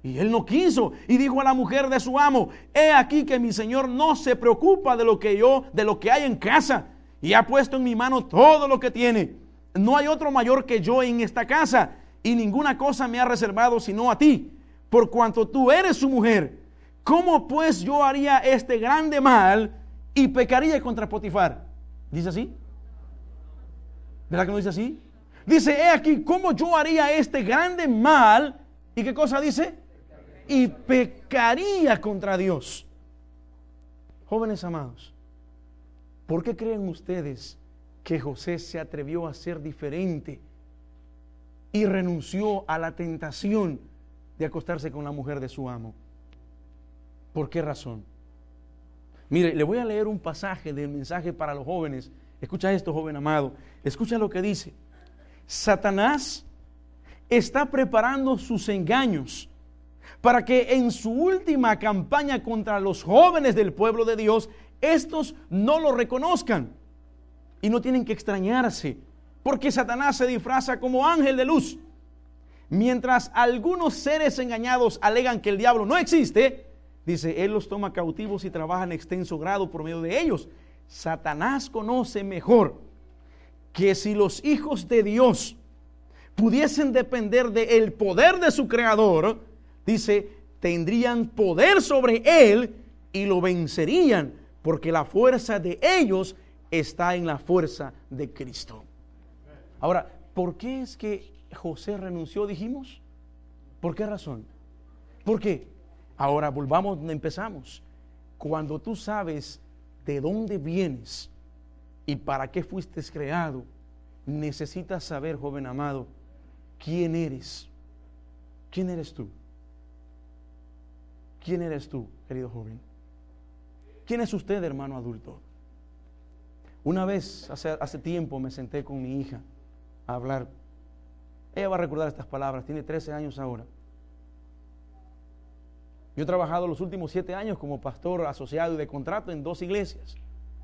Y él no quiso, y dijo a la mujer de su amo: he aquí que mi señor no se preocupa de lo que hay en casa, y ha puesto en mi mano todo lo que tiene. No hay otro mayor que yo en esta casa, y ninguna cosa me ha reservado sino a ti, por cuanto tú eres su mujer. ¿Cómo pues yo haría este grande mal y pecaría contra Potifar? ¿Dice así? ¿Verdad que no dice así? Dice: he aquí, ¿cómo yo haría este grande mal? ¿Y qué cosa dice? Y pecaría contra Dios. Jóvenes amados, ¿por qué creen ustedes que José se atrevió a ser diferente y renunció a la tentación de acostarse con la mujer de su amo? ¿Por qué razón? Mire, le voy a leer un pasaje del mensaje para los jóvenes. Escucha esto, joven amado. Escucha lo que dice. Satanás está preparando sus engaños para que en su última campaña contra los jóvenes del pueblo de Dios, estos no lo reconozcan. Y no tienen que extrañarse, porque Satanás se disfraza como ángel de luz. Mientras algunos seres engañados alegan que el diablo no existe, dice, él los toma cautivos y trabaja en extenso grado por medio de ellos. Satanás conoce mejor que si los hijos de Dios pudiesen depender del poder de su creador, dice, tendrían poder sobre él y lo vencerían, porque la fuerza de ellos está en la fuerza de Cristo. Ahora, ¿por qué es que José renunció, dijimos? ¿Por qué razón? ¿Por qué? Ahora volvamos donde empezamos. Cuando tú sabes de dónde vienes y para qué fuiste creado, necesitas saber, joven amado, quién eres. ¿Quién eres tú? ¿Quién eres tú, querido joven? ¿Quién es usted, hermano adulto? Una vez, hace tiempo, me senté con mi hija a hablar. Ella va a recordar estas palabras, tiene 13 años ahora. Yo he trabajado los últimos 7 años como pastor asociado y de contrato en 2 iglesias.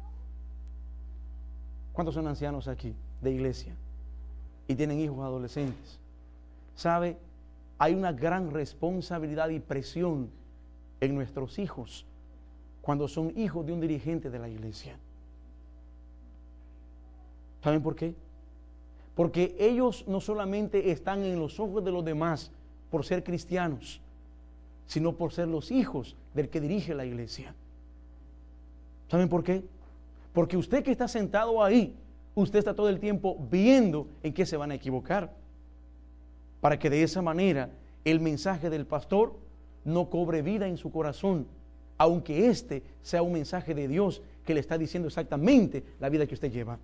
¿Cuántos son ancianos aquí de iglesia? Y tienen hijos adolescentes. ¿Sabe? Hay una gran responsabilidad y presión en nuestros hijos cuando son hijos de un dirigente de la iglesia. ¿Saben por qué? Porque ellos no solamente están en los ojos de los demás por ser cristianos, sino por ser los hijos del que dirige la iglesia. ¿Saben por qué? Porque usted que está sentado ahí, usted está todo el tiempo viendo en qué se van a equivocar, para que de esa manera el mensaje del pastor no cobre vida en su corazón, aunque este sea un mensaje de Dios que le está diciendo exactamente la vida que usted lleva.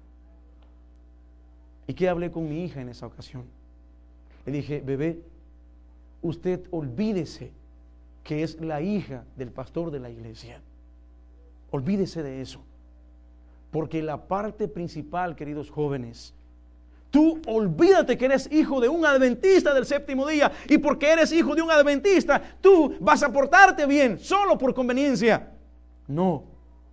¿Y qué hablé con mi hija en esa ocasión? Le dije: bebé, usted olvídese que es la hija del pastor de la iglesia. Olvídese de eso. Porque la parte principal, queridos jóvenes, tú olvídate que eres hijo de un adventista del séptimo día, y porque eres hijo de un adventista, tú vas a portarte bien solo por conveniencia. No.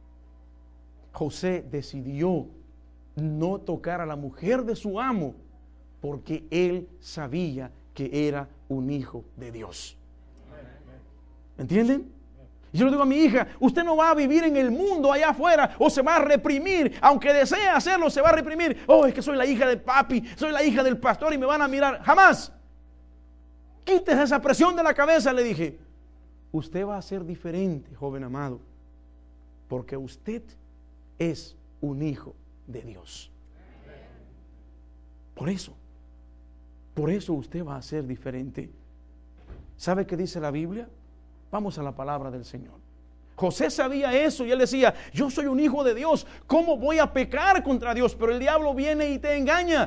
José decidió no tocar a la mujer de su amo porque él sabía que era un hijo de Dios. ¿Entienden? Y yo le digo a mi hija: usted no va a vivir en el mundo allá afuera o se va a reprimir, aunque desee hacerlo, se va a reprimir. Oh, es que soy la hija de papi, soy la hija del pastor y me van a mirar. Jamás. Quítese esa presión de la cabeza, le dije. Usted va a ser diferente, joven amado, porque usted es un hijo de Dios. Por eso usted va a ser diferente. ¿Sabe qué dice la Biblia? Vamos a la palabra del Señor. José sabía eso y él decía: yo soy un hijo de Dios, ¿cómo voy a pecar contra Dios? Pero el diablo viene y te engaña.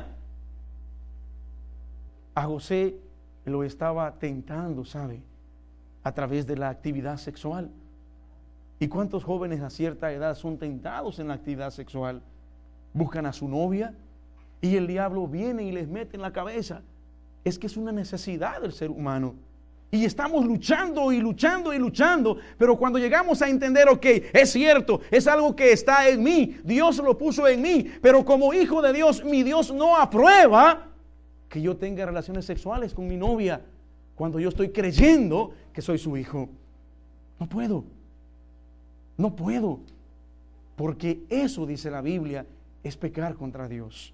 A José lo estaba tentando, ¿sabe? A través de la actividad sexual. ¿Y cuántos jóvenes a cierta edad son tentados en la actividad sexual? Buscan a su novia y el diablo viene y les mete en la cabeza. Es que es una necesidad del ser humano. Y estamos luchando y luchando y luchando, pero cuando llegamos a entender, ok, es cierto, es algo que está en mí, Dios lo puso en mí, pero como hijo de Dios, mi Dios no aprueba que yo tenga relaciones sexuales con mi novia, cuando yo estoy creyendo que soy su hijo? No puedo. No puedo. Porque eso, dice la Biblia, es pecar contra Dios.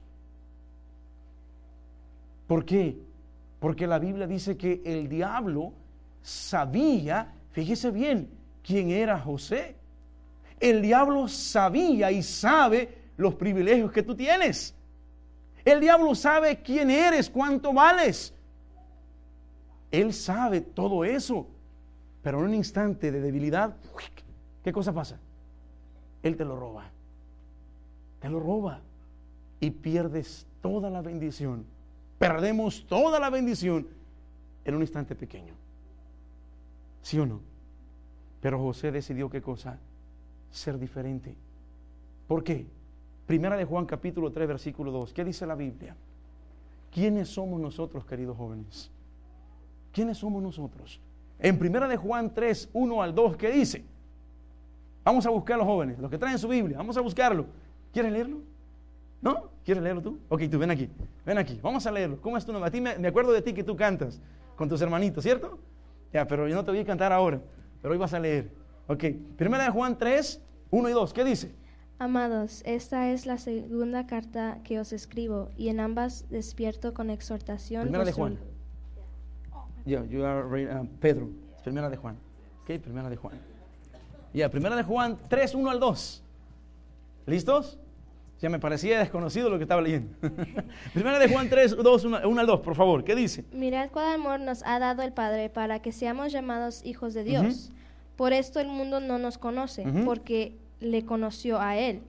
¿Por qué? Porque la Biblia dice que el diablo sabía, fíjese bien, quién era José. El diablo sabía y sabe los privilegios que tú tienes. El diablo sabe quién eres, cuánto vales. Él sabe todo eso. Pero en un instante de debilidad, ¿qué cosa pasa? Él te lo roba. Te lo roba. Y pierdes toda la bendición. Perdemos toda la bendición en un instante pequeño. ¿Sí o no? Pero José decidió, ¿qué cosa? Ser diferente. ¿Por qué? Primera de Juan capítulo 3 versículo 2. ¿Qué dice la Biblia? ¿Quiénes somos nosotros, queridos jóvenes? ¿Quiénes somos nosotros? En Primera de Juan 3, 1 al 2, ¿qué dice? Vamos a buscar a los jóvenes, los que traen su Biblia, vamos a buscarlo. ¿Quieres leerlo? ¿No? ¿Quieres leerlo tú? Ok, tú ven aquí, vamos a leerlo. ¿Cómo es tu nombre? A ti me acuerdo de ti que tú cantas con tus hermanitos, ¿cierto? Ya, pero yo no te voy a cantar ahora, pero hoy vas a leer. Ok, Primera de Juan 3, 1 y 2, ¿qué dice? Amados, esta es la segunda carta que os escribo, y en ambas despierto con exhortación. Primera de Juan. You are Pedro, Primera de Juan. Ok, Primera de Juan. Primera de Juan 3, 1 al 2. ¿Listos? Ya me parecía desconocido lo que estaba leyendo. Primera de Juan 3, 2, 1 al 2, por favor. ¿Qué dice? Mirad cuál amor nos ha dado el Padre para que seamos llamados hijos de Dios. Por esto el mundo no nos conoce, porque no le conoció a Él.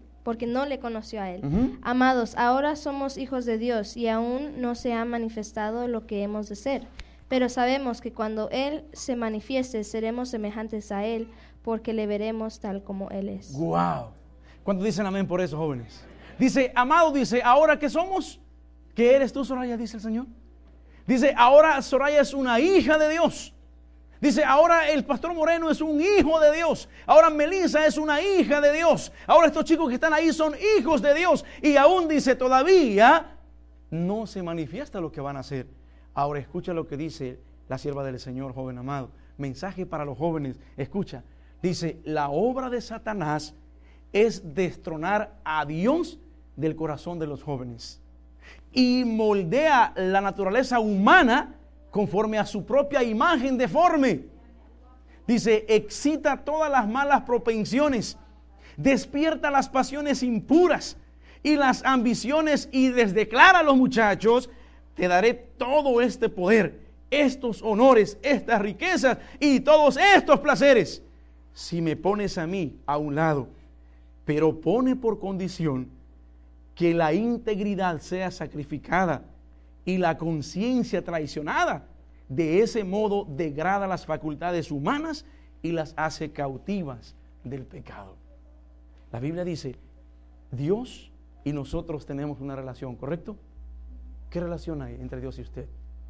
Amados, ahora somos hijos de Dios y aún no se ha manifestado lo que hemos de ser. Pero sabemos que cuando Él se manifieste, seremos semejantes a Él, porque le veremos tal como Él es. ¡Wow! ¿Cuántos dicen amén por eso, jóvenes? Dice, amado, dice, ¿ahora qué somos? ¿Qué eres tú, Soraya? Dice el Señor. Dice, ahora Soraya es una hija de Dios. Dice, ahora el pastor Moreno es un hijo de Dios. Ahora Melissa es una hija de Dios. Ahora estos chicos que están ahí son hijos de Dios. Y aún dice, todavía no se manifiesta lo que van a hacer. Ahora escucha lo que dice la sierva del Señor, joven amado. Mensaje para los jóvenes. Escucha. Dice, la obra de Satanás es destronar a Dios del corazón de los jóvenes. Y moldea la naturaleza humana conforme a su propia imagen deforme. Dice, excita todas las malas propensiones, despierta las pasiones impuras y las ambiciones y les declara a los muchachos, te daré todo este poder, estos honores, estas riquezas y todos estos placeres, si me pones a mí a un lado, pero pone por condición que la integridad sea sacrificada y la conciencia traicionada. De ese modo degrada las facultades humanas y las hace cautivas del pecado. La Biblia dice, Dios y nosotros tenemos una relación, ¿correcto? ¿Qué relación hay entre Dios y usted?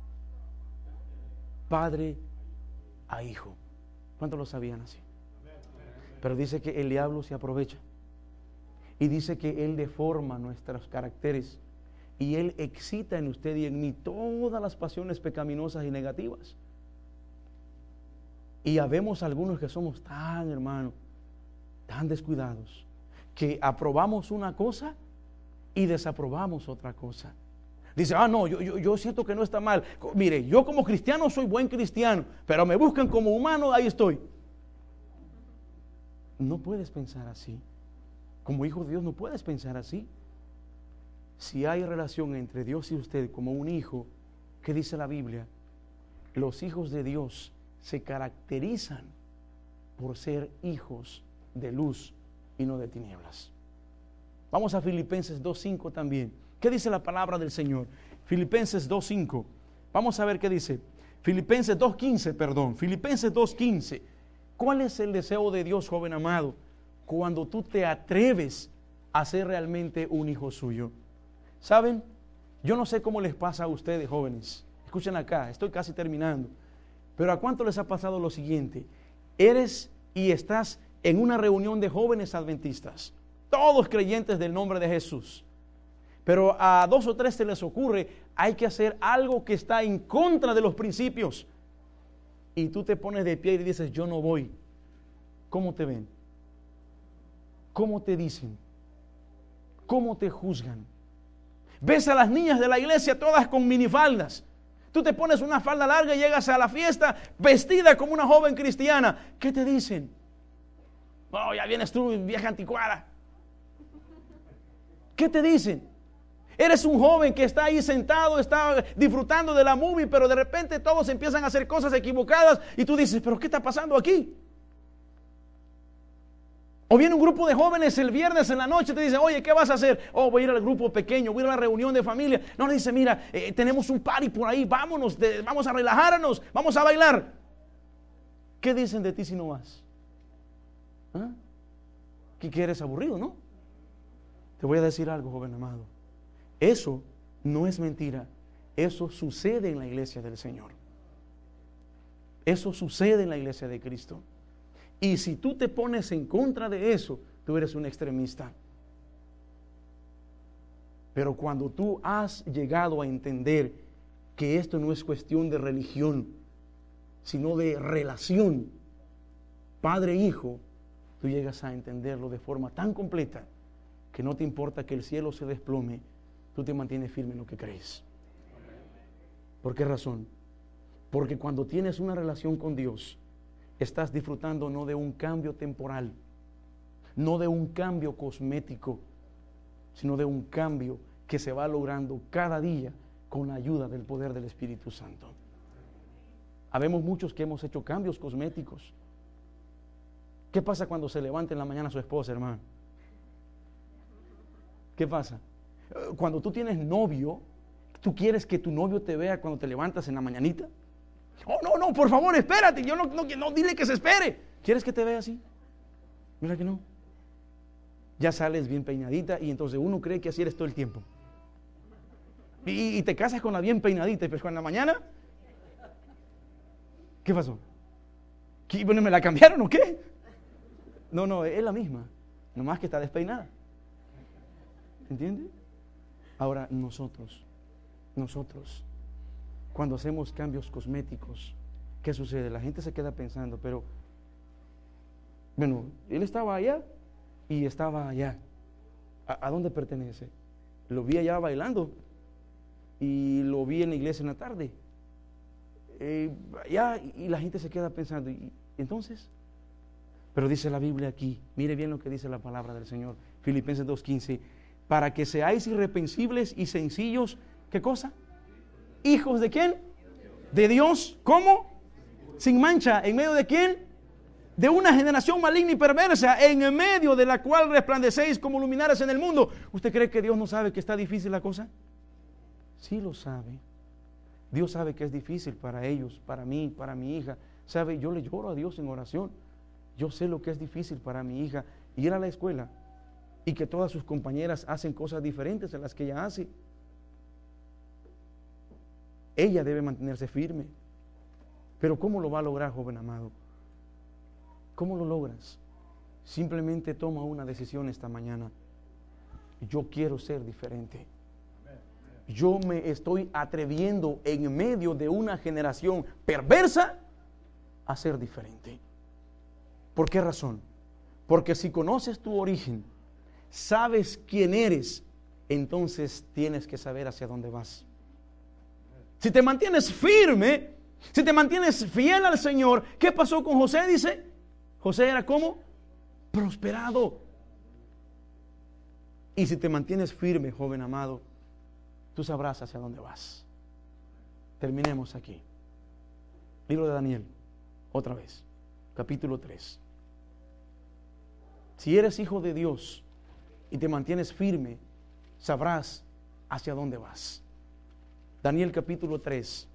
Padre a hijo. ¿Cuántos lo sabían así? Pero dice que el diablo se aprovecha. Y dice que él deforma nuestros caracteres. Y él excita en usted y en mí todas las pasiones pecaminosas y negativas. Y habemos algunos que somos tan, hermano, tan descuidados, que aprobamos una cosa y desaprobamos otra cosa. Dice, no, yo siento que no está mal. Mire, yo como cristiano soy buen cristiano, pero me buscan como humano, ahí estoy. No puedes pensar así. Como hijo de Dios no puedes pensar así. Si hay relación entre Dios y usted como un hijo, ¿qué dice la Biblia? Los hijos de Dios se caracterizan por ser hijos de luz y no de tinieblas. Vamos a Filipenses 2.5 también. ¿Qué dice la palabra del Señor? Filipenses 2.5. Vamos a ver qué dice. Filipenses 2.15. ¿Cuál es el deseo de Dios, joven amado? Cuando tú te atreves a ser realmente un hijo suyo. ¿Saben? Yo no sé cómo les pasa a ustedes, jóvenes. Escuchen acá, estoy casi terminando. Pero ¿a cuánto les ha pasado lo siguiente? Eres y estás en una reunión de jóvenes adventistas, todos creyentes del nombre de Jesús. Pero a 2 o 3 se les ocurre, hay que hacer algo que está en contra de los principios. y tú te pones de pie y dices, yo no voy, ¿cómo te ven? ¿Cómo te dicen? ¿Cómo te juzgan? Ves a las niñas de la iglesia todas con minifaldas. Tú te pones una falda larga y llegas a la fiesta vestida como una joven cristiana. ¿Qué te dicen? Oh, ya vienes tú, vieja anticuada. ¿Qué te dicen? Eres un joven que está ahí sentado, está disfrutando de la movie, pero de repente todos empiezan a hacer cosas equivocadas y tú dices, ¿pero qué está pasando aquí? O viene un grupo de jóvenes el viernes en la noche y te dice, oye, ¿qué vas a hacer? Oh, voy a ir al grupo pequeño, voy a ir a la reunión de familia. No, le dice, mira, tenemos un party por ahí, vámonos, vamos a relajarnos, vamos a bailar. ¿Qué dicen de ti si no vas? ¿Ah? Que eres aburrido, ¿no? Te voy a decir algo, joven amado. Eso no es mentira. Eso sucede en la iglesia del Señor. Eso sucede en la iglesia de Cristo. Y si tú te pones en contra de eso, tú eres un extremista. Pero cuando tú has llegado a entender que esto no es cuestión de religión, sino de relación, padre-hijo, tú llegas a entenderlo de forma tan completa que no te importa que el cielo se desplome, tú te mantienes firme en lo que crees. ¿Por qué razón? Porque cuando tienes una relación con Dios, estás disfrutando no de un cambio temporal, no de un cambio cosmético, sino de un cambio que se va logrando cada día con la ayuda del poder del Espíritu Santo. Habemos muchos que hemos hecho cambios cosméticos. ¿Qué pasa cuando se levanta en la mañana su esposa, hermano? ¿Qué pasa? Cuando tú tienes novio, ¿tú quieres que tu novio te vea cuando te levantas en la mañanita? Oh, no, por favor, espérate, yo no, dile que se espere. ¿Quieres que te vea así? Mira que no. Ya sales bien peinadita y entonces uno cree que así eres todo el tiempo. Y te casas con la bien peinadita, y pues en la mañana, ¿qué pasó? Bueno, ¿me la cambiaron o qué? No, es la misma, nomás que está despeinada. ¿Entiendes? Ahora nosotros, cuando hacemos cambios cosméticos, ¿qué sucede? La gente se queda pensando, pero, bueno, él estaba allá y estaba allá. ¿A dónde pertenece? Lo vi allá bailando y lo vi en la iglesia en la tarde. Allá, y la gente se queda pensando, ¿y entonces? Pero dice la Biblia aquí, mire bien lo que dice la palabra del Señor, Filipenses 2:15, para que seáis irreprensibles y sencillos, ¿qué cosa? ¿Hijos de quién? De Dios. ¿Cómo? Sin mancha. ¿En medio de quién? De una generación maligna y perversa, en medio de la cual resplandecéis como luminares en el mundo. ¿Usted cree que Dios no sabe que está difícil la cosa? Sí lo sabe. Dios sabe que es difícil para ellos, para mí, para mi hija. Sabe, yo le lloro a Dios en oración. Yo sé lo que es difícil para mi hija ir a la escuela y que todas sus compañeras hacen cosas diferentes a las que ella hace. Ella debe mantenerse firme. Pero ¿cómo lo va a lograr, joven amado? ¿Cómo lo logras? Simplemente toma una decisión esta mañana. Yo quiero ser diferente. Yo me estoy atreviendo en medio de una generación perversa a ser diferente. ¿Por qué razón? Porque si conoces tu origen, sabes quién eres, entonces tienes que saber hacia dónde vas. Si te mantienes firme, si te mantienes fiel al Señor, ¿qué pasó con José? Dice, José era como prosperado. Y si te mantienes firme, joven amado, tú sabrás hacia dónde vas. Terminemos aquí. Libro de Daniel, otra vez, capítulo 3. Si eres hijo de Dios y te mantienes firme, sabrás hacia dónde vas. Daniel capítulo 3.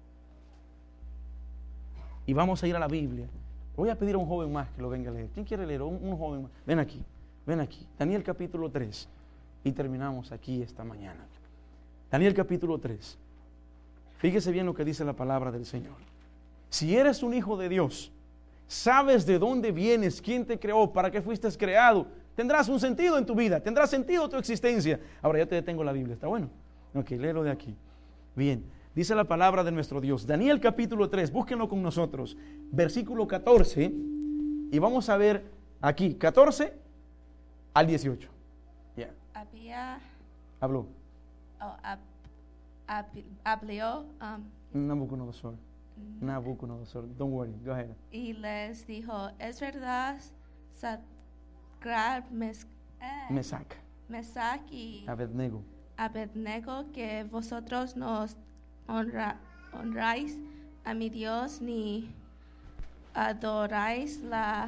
Y vamos a ir a la Biblia. Voy a pedir a un joven más que lo venga a leer. ¿Quién quiere leer? Un joven más. Ven aquí. Daniel capítulo 3. Y terminamos aquí esta mañana. Daniel capítulo 3. Fíjese bien lo que dice la palabra del Señor. Si eres un hijo de Dios, sabes de dónde vienes, quién te creó, para qué fuiste creado, tendrás un sentido en tu vida, tendrás sentido tu existencia. Ahora ya te detengo la Biblia, ¿está bueno? Ok, léelo de aquí. Bien, Dice la palabra de nuestro Dios. Daniel capítulo 3, búsquenlo con nosotros. Versículo 14. Y vamos a ver aquí, 14 al 18. Yeah. Habló. Habló Nabucodonosor. Don't worry, go ahead. y les dijo, es verdad, Sadrach, Mesach y Abednego, que vosotros no honráis a mi Dios ni adoráis la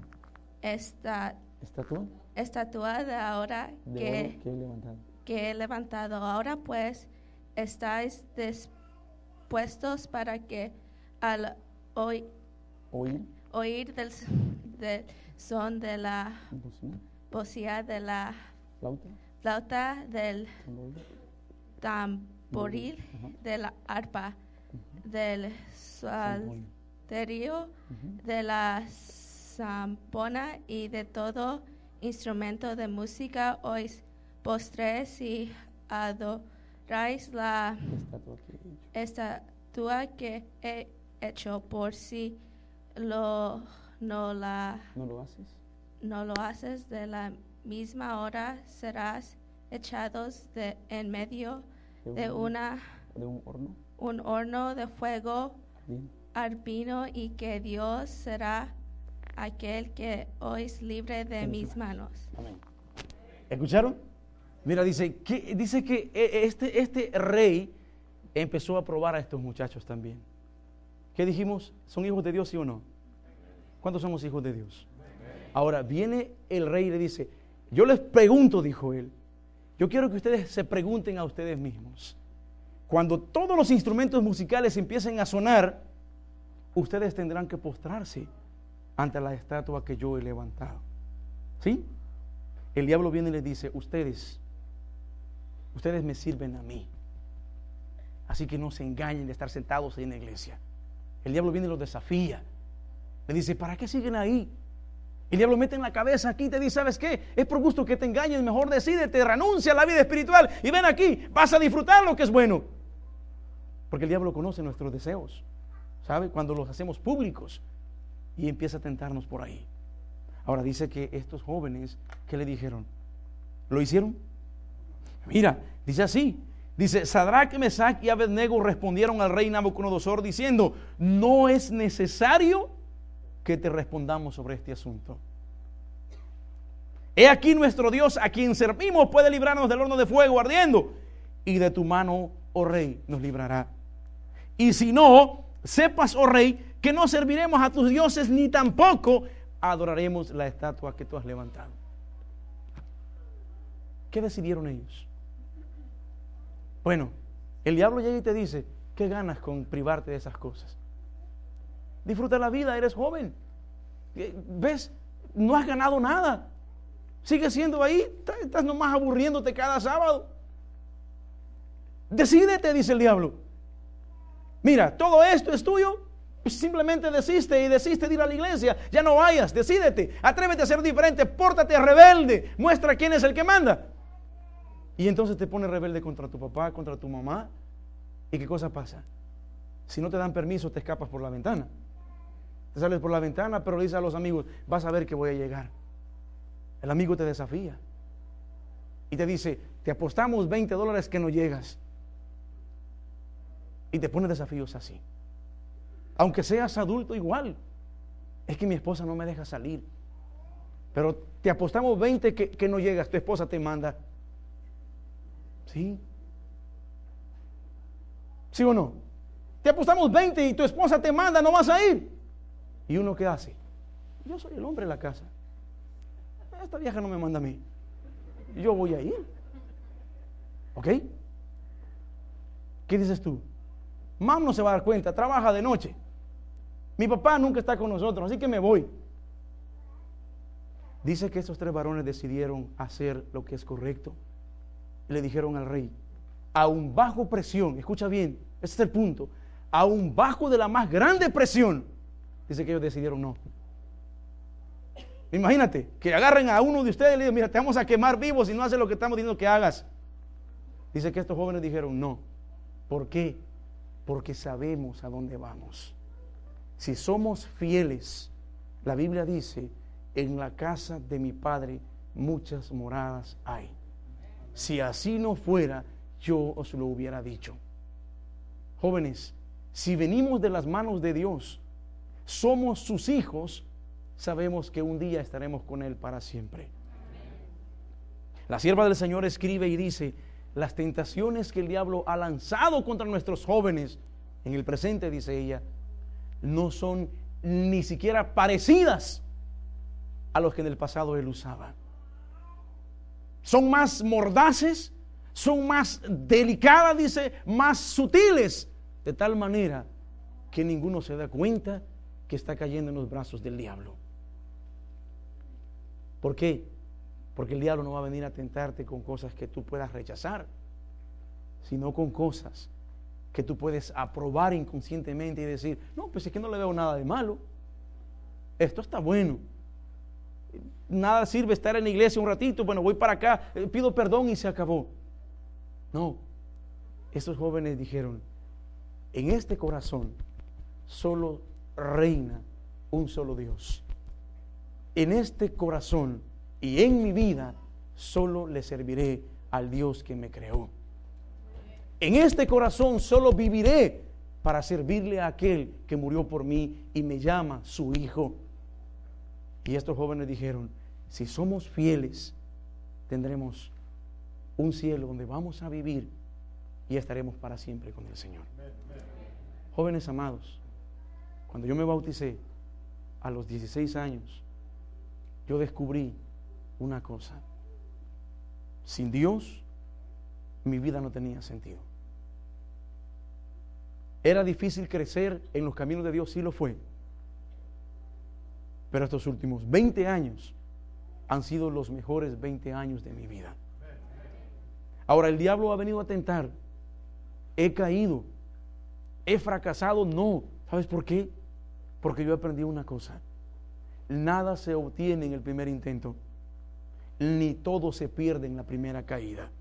estatua de ahora que he levantado. Ahora pues estáis dispuestos para que al oír del son de la bocina de la flauta, del tamboril, de la arpa, del salterio, de la zampona y de todo instrumento de música, oís postres y adoráis la estatua que he hecho. Por si no lo haces, de la misma hora serás echados en medio de un horno de fuego arpino, y que Dios será aquel que os libre de mis manos. Amén. ¿Escucharon? Mira, dice que este rey empezó a probar a estos muchachos también. ¿Qué dijimos? ¿Son hijos de Dios, sí o no? ¿Cuántos somos hijos de Dios? Ahora viene el rey y le dice, yo les pregunto, dijo él, yo quiero que ustedes se pregunten a ustedes mismos. Cuando todos los instrumentos musicales empiecen a sonar, ustedes tendrán que postrarse ante la estatua que yo he levantado. ¿Sí? El diablo viene y les dice, ustedes me sirven a mí. Así que no se engañen de estar sentados ahí en la iglesia. El diablo viene y los desafía. Le dice, ¿para qué siguen ahí? El diablo mete en la cabeza aquí y te dice, ¿sabes qué? Es por gusto que te engañes, mejor decídete, renuncia a la vida espiritual y ven aquí, vas a disfrutar lo que es bueno. Porque el diablo conoce nuestros deseos, ¿sabe? Cuando los hacemos públicos y empieza a tentarnos por ahí. Ahora dice que estos jóvenes, ¿qué le dijeron? ¿Lo hicieron? Mira, dice así, dice, Sadrach, Mesach y Abednego respondieron al rey Nabucodonosor diciendo, no es necesario que te respondamos sobre este asunto. He aquí nuestro Dios, a quien servimos, puede librarnos del horno de fuego ardiendo, y de tu mano, oh rey, nos librará. Y si no, sepas, oh rey, que no serviremos a tus dioses, ni tampoco adoraremos la estatua que tú has levantado. ¿Qué decidieron ellos? Bueno, el diablo llega y te dice, ¿qué ganas con privarte de esas cosas? Disfruta la vida, eres joven. ¿Ves? No has ganado nada. Sigues siendo ahí, estás nomás aburriéndote cada sábado. Decídete, dice el diablo. Mira, todo esto es tuyo. Simplemente desiste de ir a la iglesia. Ya no vayas, decídete. Atrévete a ser diferente, pórtate rebelde. Muestra quién es el que manda. Y entonces te pones rebelde contra tu papá, contra tu mamá. ¿Y qué cosa pasa? Si no te dan permiso, te escapas por la ventana. Te sales por la ventana, pero le dices a los amigos, vas a ver que voy a llegar. El amigo te desafía y te dice, te apostamos $20 que no llegas. Y te pone desafíos así. Aunque seas adulto igual. Es que mi esposa no me deja salir. Pero te apostamos 20 que no llegas, tu esposa te manda. ¿Sí? ¿Sí o no? Te apostamos 20 y tu esposa te manda, no vas a ir. ¿Y uno qué hace? Yo soy el hombre de la casa. Esta vieja no me manda a mí. Yo voy a ir. ¿Ok? ¿Qué dices tú? Mam no se va a dar cuenta, trabaja de noche. Mi papá nunca está con nosotros, así que me voy. Dice que estos 3 varones decidieron hacer lo que es correcto. Y le dijeron al rey, aún bajo presión, escucha bien, ese es el punto, aún bajo de la más grande presión, dice que ellos decidieron no. Imagínate, que agarren a uno de ustedes y le digan, mira, te vamos a quemar vivos si no haces lo que estamos diciendo que hagas. Dice que estos jóvenes dijeron no. ¿Por qué? porque sabemos a dónde vamos. Si somos fieles, la Biblia dice, en la casa de mi Padre muchas moradas hay. Si así no fuera, yo os lo hubiera dicho. Jóvenes, si venimos de las manos de Dios, somos sus hijos, sabemos que un día estaremos con Él para siempre. La sierva del Señor escribe y dice, las tentaciones que el diablo ha lanzado contra nuestros jóvenes, en el presente, dice ella, no son ni siquiera parecidas a los que en el pasado él usaba. Son más mordaces, son más delicadas, dice, más sutiles, de tal manera que ninguno se da cuenta que está cayendo en los brazos del diablo. ¿Por qué? Porque el diablo no va a venir a tentarte con cosas que tú puedas rechazar, sino con cosas que tú puedes aprobar inconscientemente y decir, no, pues es que no le veo nada de malo. Esto está bueno. Nada sirve estar en la iglesia un ratito, bueno, voy para acá, pido perdón y se acabó. No, estos jóvenes dijeron, en este corazón solo reina un solo Dios. En este corazón y en mi vida solo le serviré al Dios que me creó. En este corazón solo viviré para servirle a aquel que murió por mí y me llama su hijo. Y estos jóvenes dijeron, si somos fieles, tendremos un cielo donde vamos a vivir y estaremos para siempre con el Señor. Jóvenes amados, cuando yo me bauticé a los 16 años, yo descubrí una cosa. Sin Dios, mi vida no tenía sentido. Era difícil crecer en los caminos de Dios, sí lo fue. Pero estos últimos 20 años han sido los mejores 20 años de mi vida. Ahora, el diablo ha venido a tentar. He caído. He fracasado. No. ¿Sabes por qué? Porque yo aprendí una cosa. Nada se obtiene en el primer intento, ni todo se pierde en la primera caída.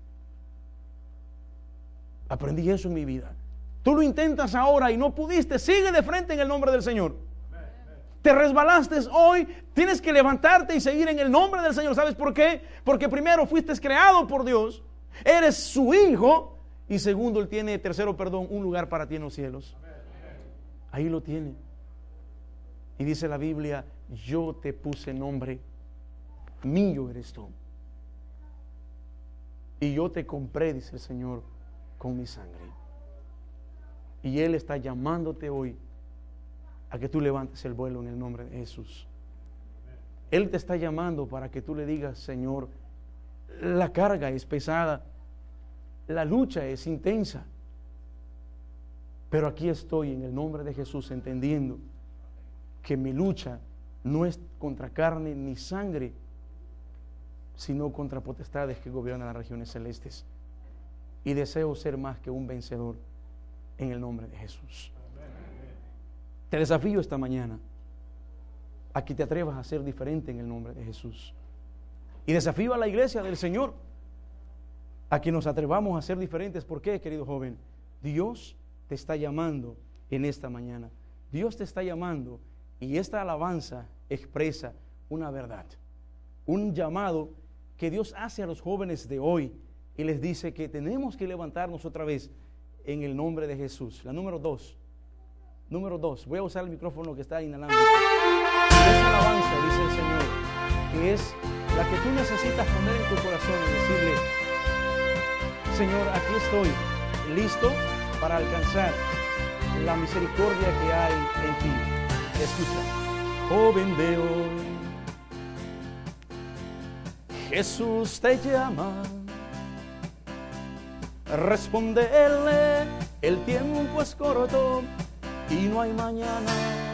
Aprendí eso en mi vida. Tú lo intentas ahora y no pudiste, sigue de frente en el nombre del Señor. Te resbalaste hoy, tienes que levantarte y seguir en el nombre del Señor. ¿Sabes por qué? Porque primero fuiste creado por Dios, eres su hijo, y segundo, Él tiene, tercero, perdón, un lugar para ti en los cielos. Ahí lo tiene. Y dice la Biblia, yo te puse nombre, mío eres tú. Y yo te compré, dice el Señor, con mi sangre. Y Él está llamándote hoy a que tú levantes el vuelo en el nombre de Jesús. Él te está llamando para que tú le digas, Señor, la carga es pesada, la lucha es intensa, pero aquí estoy en el nombre de Jesús, entendiendo que mi lucha no es contra carne ni sangre, sino contra potestades que gobiernan las regiones celestes. Y deseo ser más que un vencedor en el nombre de Jesús. Te desafío esta mañana a que te atrevas a ser diferente en el nombre de Jesús. Y desafío a la iglesia del Señor a que nos atrevamos a ser diferentes. ¿Por qué, querido joven? Dios te está llamando en esta mañana. Dios te está llamando, y esta alabanza expresa una verdad, un llamado que Dios hace a los jóvenes de hoy y les dice que tenemos que levantarnos otra vez en el nombre de Jesús. La número dos, voy a usar el micrófono que está inalámbrico. Y esa alabanza, dice el Señor, que es la que tú necesitas poner en tu corazón y decirle, Señor, aquí estoy, listo para alcanzar la misericordia que hay en ti. Escucha, joven de hoy, Jesús te llama, respondele, el tiempo es corto y no hay mañana.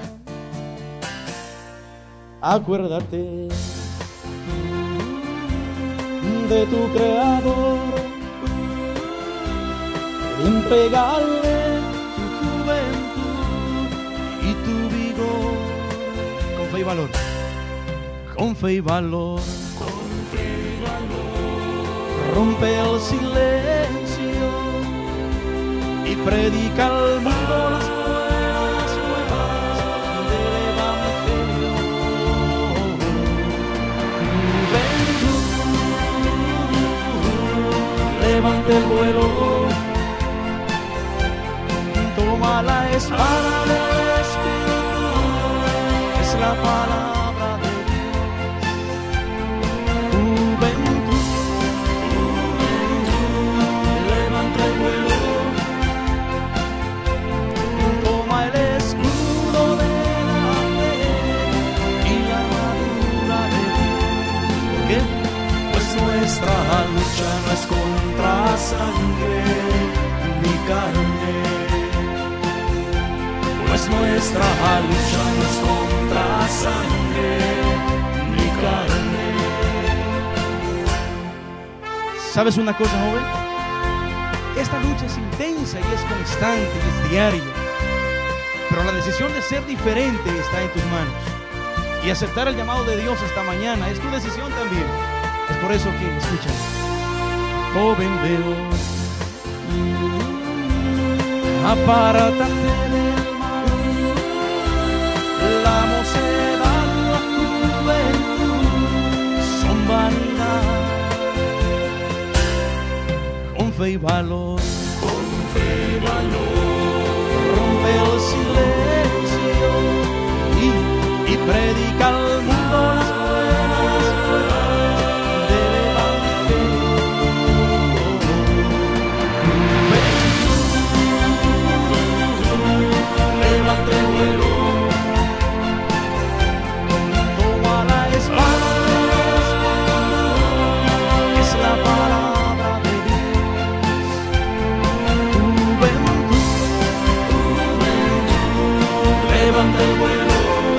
Acuérdate de tu Creador, entregarle tu juventud y tu vigor. Con fe y valor, con fe y valor, con fe y valor. Rompe el silencio y predica al mundo las buenas nuevas del Evangelio. Juventud, levanta el vuelo, toma la espada del Espíritu, es la palabra de Dios. Juventud, levanta el vuelo, toma el escudo de la fe y la armadura de Dios. ¿Por qué? Pues nuestra lucha no es contra sangre ni carne. Pues nuestra lucha no es contra sangre ni carne. ¿Sabes una cosa, joven? Esta lucha es intensa y es constante y es diaria. Pero la decisión de ser diferente está en tus manos. Y aceptar el llamado de Dios esta mañana es tu decisión también. Es por eso que, escucha, joven de hoy, apártate del mal, la mocedad, la juventud son vanidad. Con fe y valor, rompe el silencio y predica al mundo las buenas nuevas del Evangelio. Levanta el vuelo, toma la espada, es la palabra de Dios. Juventud, levanta el vuelo,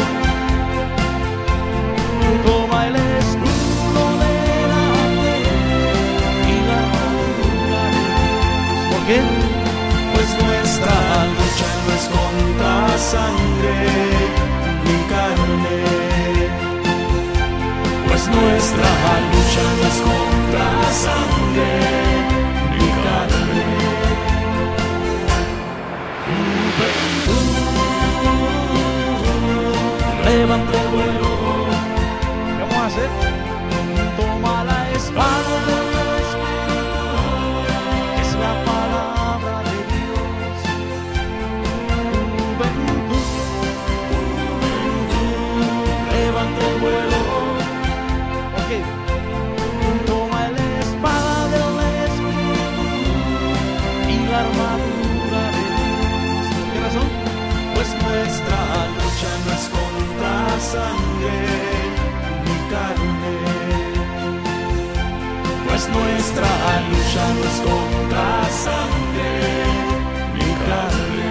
toma el escudo de la fe y la armadura de Dios. ¿Por qué? Pues nuestra lucha no es contra sangre ni carne. Pues nuestra lucha no es contra sangre ni carne. Juventud, levanta el vuelo. ¿Qué vamos a hacer? Toma la espada del Espíritu, es la palabra de Dios. Juventud, levanta el vuelo. Ok. Toma la espada del Espíritu y la armadura de Dios. ¿Por qué razón? Pues nuestra lucha no es contra sangre ni carne. Pues nuestra lucha no es contra sangre ni carne.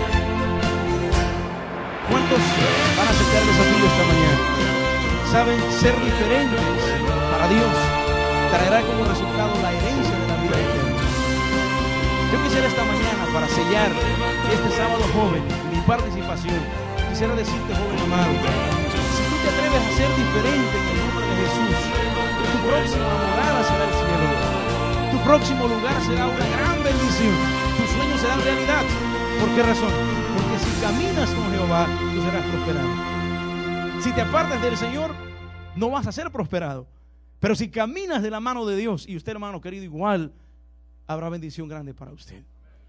¿Cuántos van a aceptar el desafío esta mañana? Saben, ser diferentes para Dios traerá como resultado la herencia de la vida eterna. Yo quisiera esta mañana, para sellar este sábado joven, mi participación, quisiera decirte, joven amado, si tú te atreves a ser diferente en el nombre de Jesús, tu próxima morada será el cielo. Tu próximo lugar será una gran bendición. Tus sueños serán realidad. ¿Por qué razón? Porque si caminas con Jehová, tú serás prosperado. Si te apartas del Señor, no vas a ser prosperado. Pero si caminas de la mano de Dios, y usted, hermano querido, igual, habrá bendición grande para usted.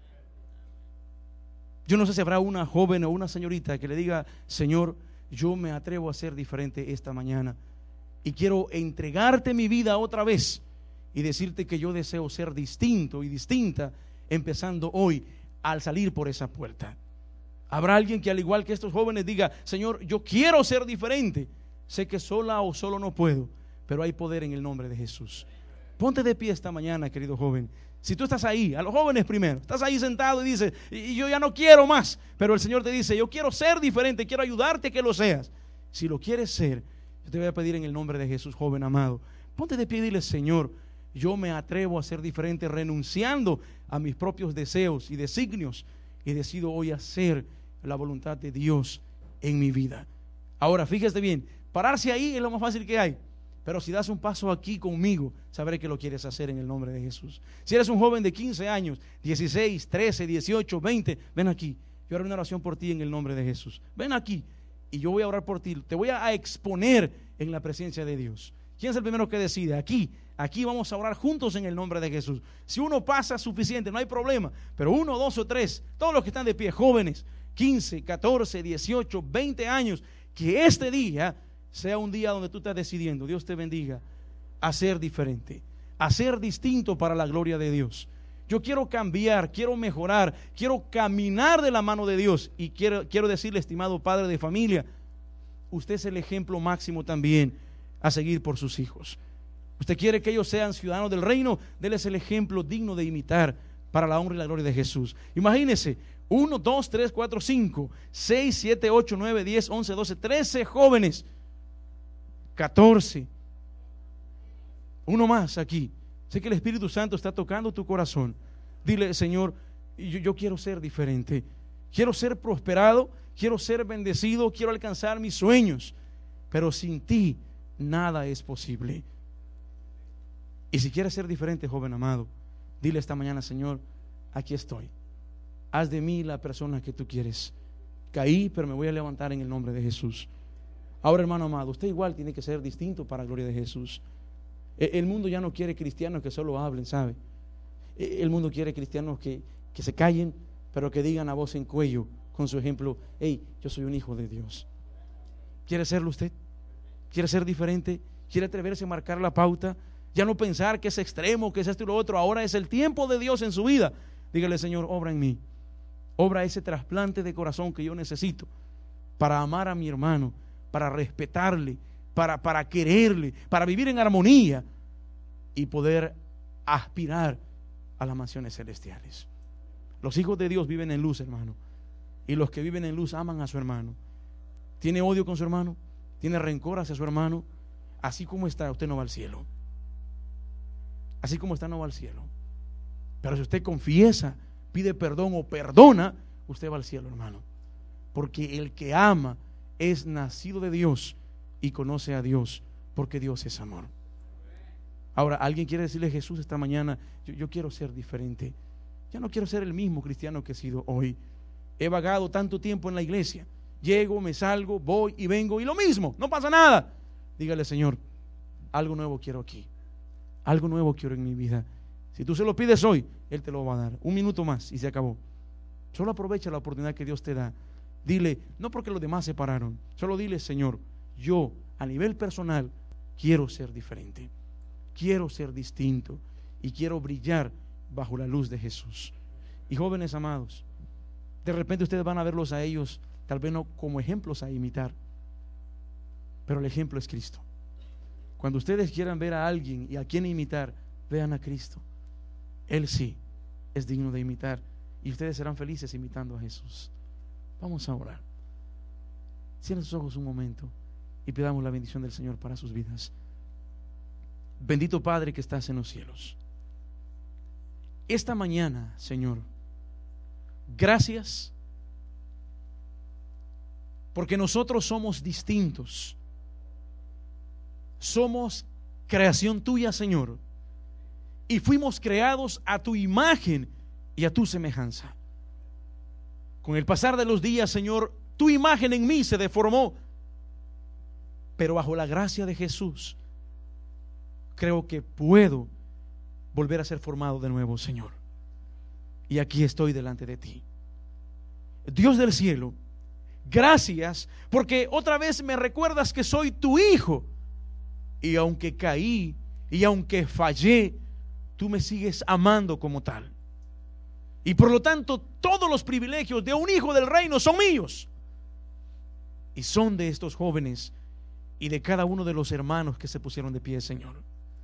Yo no sé si habrá una joven o una señorita que le diga: Señor, yo me atrevo a ser diferente esta mañana y quiero entregarte mi vida otra vez y decirte que yo deseo ser distinto y distinta, empezando hoy al salir por esa puerta. Habrá alguien que, al igual que estos jóvenes, diga: Señor, yo quiero ser diferente. Sé que sola o solo no puedo, pero hay poder en el nombre de Jesús. Ponte de pie esta mañana, querido joven. Si tú estás ahí, a los jóvenes primero, estás ahí sentado y dices: y yo ya no quiero más, pero el Señor te dice: yo quiero ser diferente, quiero ayudarte a que lo seas. Si lo quieres ser, yo te voy a pedir en el nombre de Jesús, joven amado, ponte de pie y dile: Señor, yo me atrevo a ser diferente, renunciando a mis propios deseos y designios, y decido hoy hacer la voluntad de Dios en mi vida. Ahora, fíjate bien, pararse ahí es lo más fácil que hay, Pero si das un paso aquí conmigo, sabré que lo quieres hacer en el nombre de Jesús. Si eres un joven de 15 años, 16, 13, 18, 20, ven aquí. Yo haré una oración por ti en el nombre de Jesús. Ven aquí y yo voy a orar por ti. Te voy a exponer en la presencia de Dios. ¿Quién es el primero que decide? Aquí vamos a orar juntos en el nombre de Jesús. Si uno pasa, suficiente, no hay problema. Pero 1, 2 o 3, todos los que están de pie, jóvenes, 15, 14, 18, 20 años, que este día sea un día donde tú estás decidiendo, Dios te bendiga, a ser diferente, a ser distinto para la gloria de Dios. Yo quiero cambiar, quiero mejorar, quiero caminar de la mano de Dios. Y quiero decirle, estimado padre de familia, usted es el ejemplo máximo también a seguir por sus hijos. Usted quiere que ellos sean ciudadanos del reino, déles el ejemplo digno de imitar para la honra y la gloria de Jesús. Imagínese, 1, 2, 3, 4, 5, 6, 7, 8, 9, 10, 11, 12, 13 jóvenes, 14, uno más aquí. Sé que el Espíritu Santo está tocando tu corazón. Dile, Señor, yo quiero ser diferente, quiero ser prosperado, quiero ser bendecido, quiero alcanzar mis sueños, pero sin ti nada es posible. Y si quieres ser diferente, joven amado, dile esta mañana, Señor, aquí estoy, haz de mí la persona que tú quieres. Caí, pero me voy a levantar en el nombre de Jesús. Ahora, hermano amado, usted igual tiene que ser distinto para la gloria de Jesús. El mundo ya no quiere cristianos que solo hablen, ¿sabe? El mundo quiere cristianos que se callen, pero que digan a voz en cuello con su ejemplo, hey, yo soy un hijo de Dios. ¿Quiere serlo usted? ¿Quiere ser diferente? ¿Quiere atreverse a marcar la pauta? Ya no pensar que es extremo, que es esto y lo otro. Ahora es el tiempo de Dios en su vida. Dígale, Señor, obra en mí. Obra ese trasplante de corazón que yo necesito para amar a mi hermano, para respetarle, para quererle, para vivir en armonía y poder aspirar a las mansiones celestiales. Los hijos de Dios viven en luz, hermano, y los que viven en luz aman a su hermano. ¿Tiene odio con su hermano? ¿Tiene rencor hacia su hermano? Así como está, usted no va al cielo. Así como está, no va al cielo. Pero si usted confiesa, pide perdón o perdona, usted va al cielo, hermano. Porque el que ama es nacido de Dios y conoce a Dios, porque Dios es amor. Ahora, ¿alguien quiere decirle a Jesús esta mañana, yo quiero ser diferente? Ya no quiero ser el mismo cristiano que he sido hoy. He vagado tanto tiempo en la iglesia. Llego, me salgo, voy y vengo y lo mismo, no pasa nada. Dígale, Señor, algo nuevo quiero aquí. Algo nuevo quiero en mi vida. Si tú se lo pides hoy, Él te lo va a dar. 1 minuto más y se acabó. Solo aprovecha la oportunidad que Dios te da. Dile, no porque los demás se pararon, solo dile, Señor, yo a nivel personal quiero ser diferente, quiero ser distinto y quiero brillar bajo la luz de Jesús. Y jóvenes amados, de repente ustedes van a verlos a ellos, tal vez no como ejemplos a imitar, pero el ejemplo es Cristo. Cuando ustedes quieran ver a alguien y a quien imitar, vean a Cristo. Él sí es digno de imitar y ustedes serán felices imitando a Jesús. Vamos a orar. Cierren sus ojos un momento y pidamos la bendición del Señor para sus vidas. Bendito Padre que estás en los cielos, esta mañana, Señor, gracias porque nosotros somos distintos. Somos creación tuya, Señor, y fuimos creados a tu imagen y a tu semejanza. Con el pasar de los días, Señor, tu imagen en mí se deformó, pero bajo la gracia de Jesús creo que puedo volver a ser formado de nuevo, Señor. Y aquí estoy delante de ti. Dios del cielo, gracias porque otra vez me recuerdas que soy tu hijo. Y aunque caí y aunque fallé, tú me sigues amando como tal. Y por lo tanto, todos los privilegios de un hijo del reino son míos. Y son de estos jóvenes y de cada uno de los hermanos que se pusieron de pie, Señor.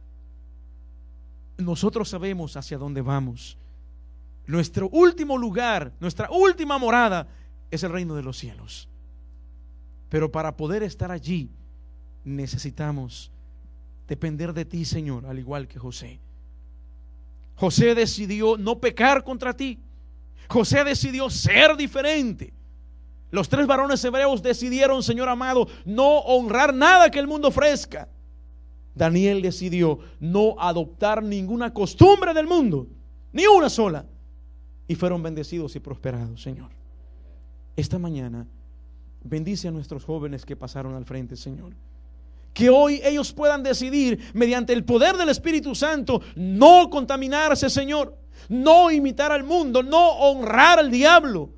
Nosotros sabemos hacia dónde vamos. Nuestro último lugar, nuestra última morada es el reino de los cielos. Pero para poder estar allí necesitamos depender de ti, Señor, al igual que José. José decidió no pecar contra ti. José decidió ser diferente. Los 3 varones hebreos decidieron, Señor amado, no honrar nada que el mundo ofrezca. Daniel decidió no adoptar ninguna costumbre del mundo, ni una sola, y fueron bendecidos y prosperados, Señor. Esta mañana bendice a nuestros jóvenes que pasaron al frente, Señor. Que hoy ellos puedan decidir, mediante el poder del Espíritu Santo, no contaminarse, Señor, no imitar al mundo, no honrar al diablo,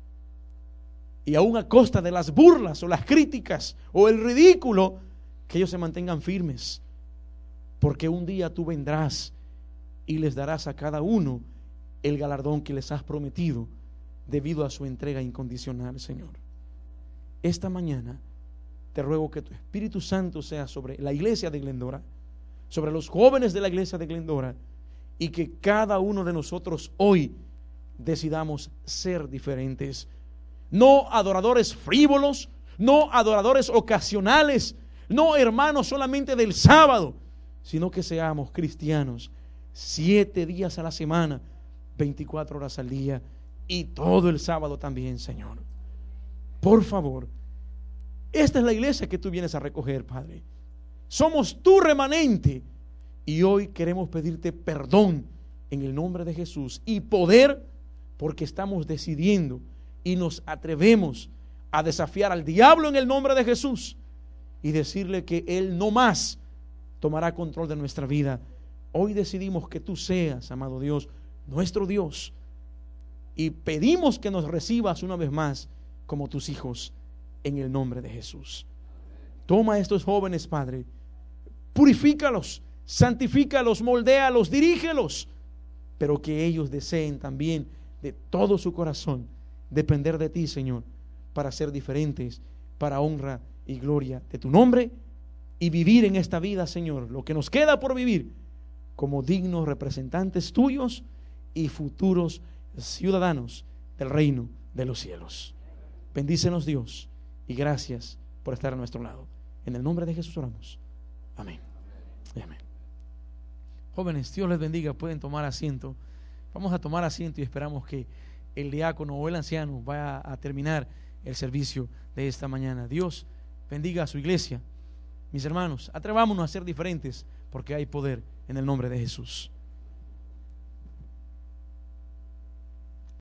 y aún a costa de las burlas o las críticas o el ridículo, que ellos se mantengan firmes, porque un día tú vendrás y les darás a cada uno el galardón que les has prometido debido a su entrega incondicional, Señor. Esta mañana te ruego que tu Espíritu Santo sea sobre la iglesia de Glendora, sobre los jóvenes de la iglesia de Glendora, y que cada uno de nosotros hoy decidamos ser diferentes. No adoradores frívolos, no adoradores ocasionales, no hermanos solamente del sábado, sino que seamos cristianos 7 días a la semana, 24 horas al día y todo el sábado también, Señor. Por favor, esta es la iglesia que tú vienes a recoger, Padre. Somos tu remanente y hoy queremos pedirte perdón en el nombre de Jesús y poder, porque estamos decidiendo y nos atrevemos a desafiar al diablo en el nombre de Jesús y decirle que él no más tomará control de nuestra vida. Hoy decidimos que tú seas, amado Dios, nuestro Dios, y pedimos que nos recibas una vez más como tus hijos en el nombre de Jesús. Toma a estos jóvenes, Padre, purifícalos, santifícalos, moldéalos, dirígelos, pero que ellos deseen también de todo su corazón depender de ti, Señor, para ser diferentes, para honra y gloria de tu nombre, y vivir en esta vida, Señor, lo que nos queda por vivir, como dignos representantes tuyos y futuros ciudadanos del reino de los cielos. Bendícenos, Dios, y gracias por estar a nuestro lado. En el nombre de Jesús oramos. Amén. Amén. Jóvenes, Dios les bendiga. Pueden tomar asiento. Vamos a tomar asiento y esperamos que el diácono o el anciano vaya a terminar el servicio de esta mañana. Dios bendiga a su iglesia. Mis hermanos, atrevámonos a ser diferentes, porque hay poder en el nombre de Jesús.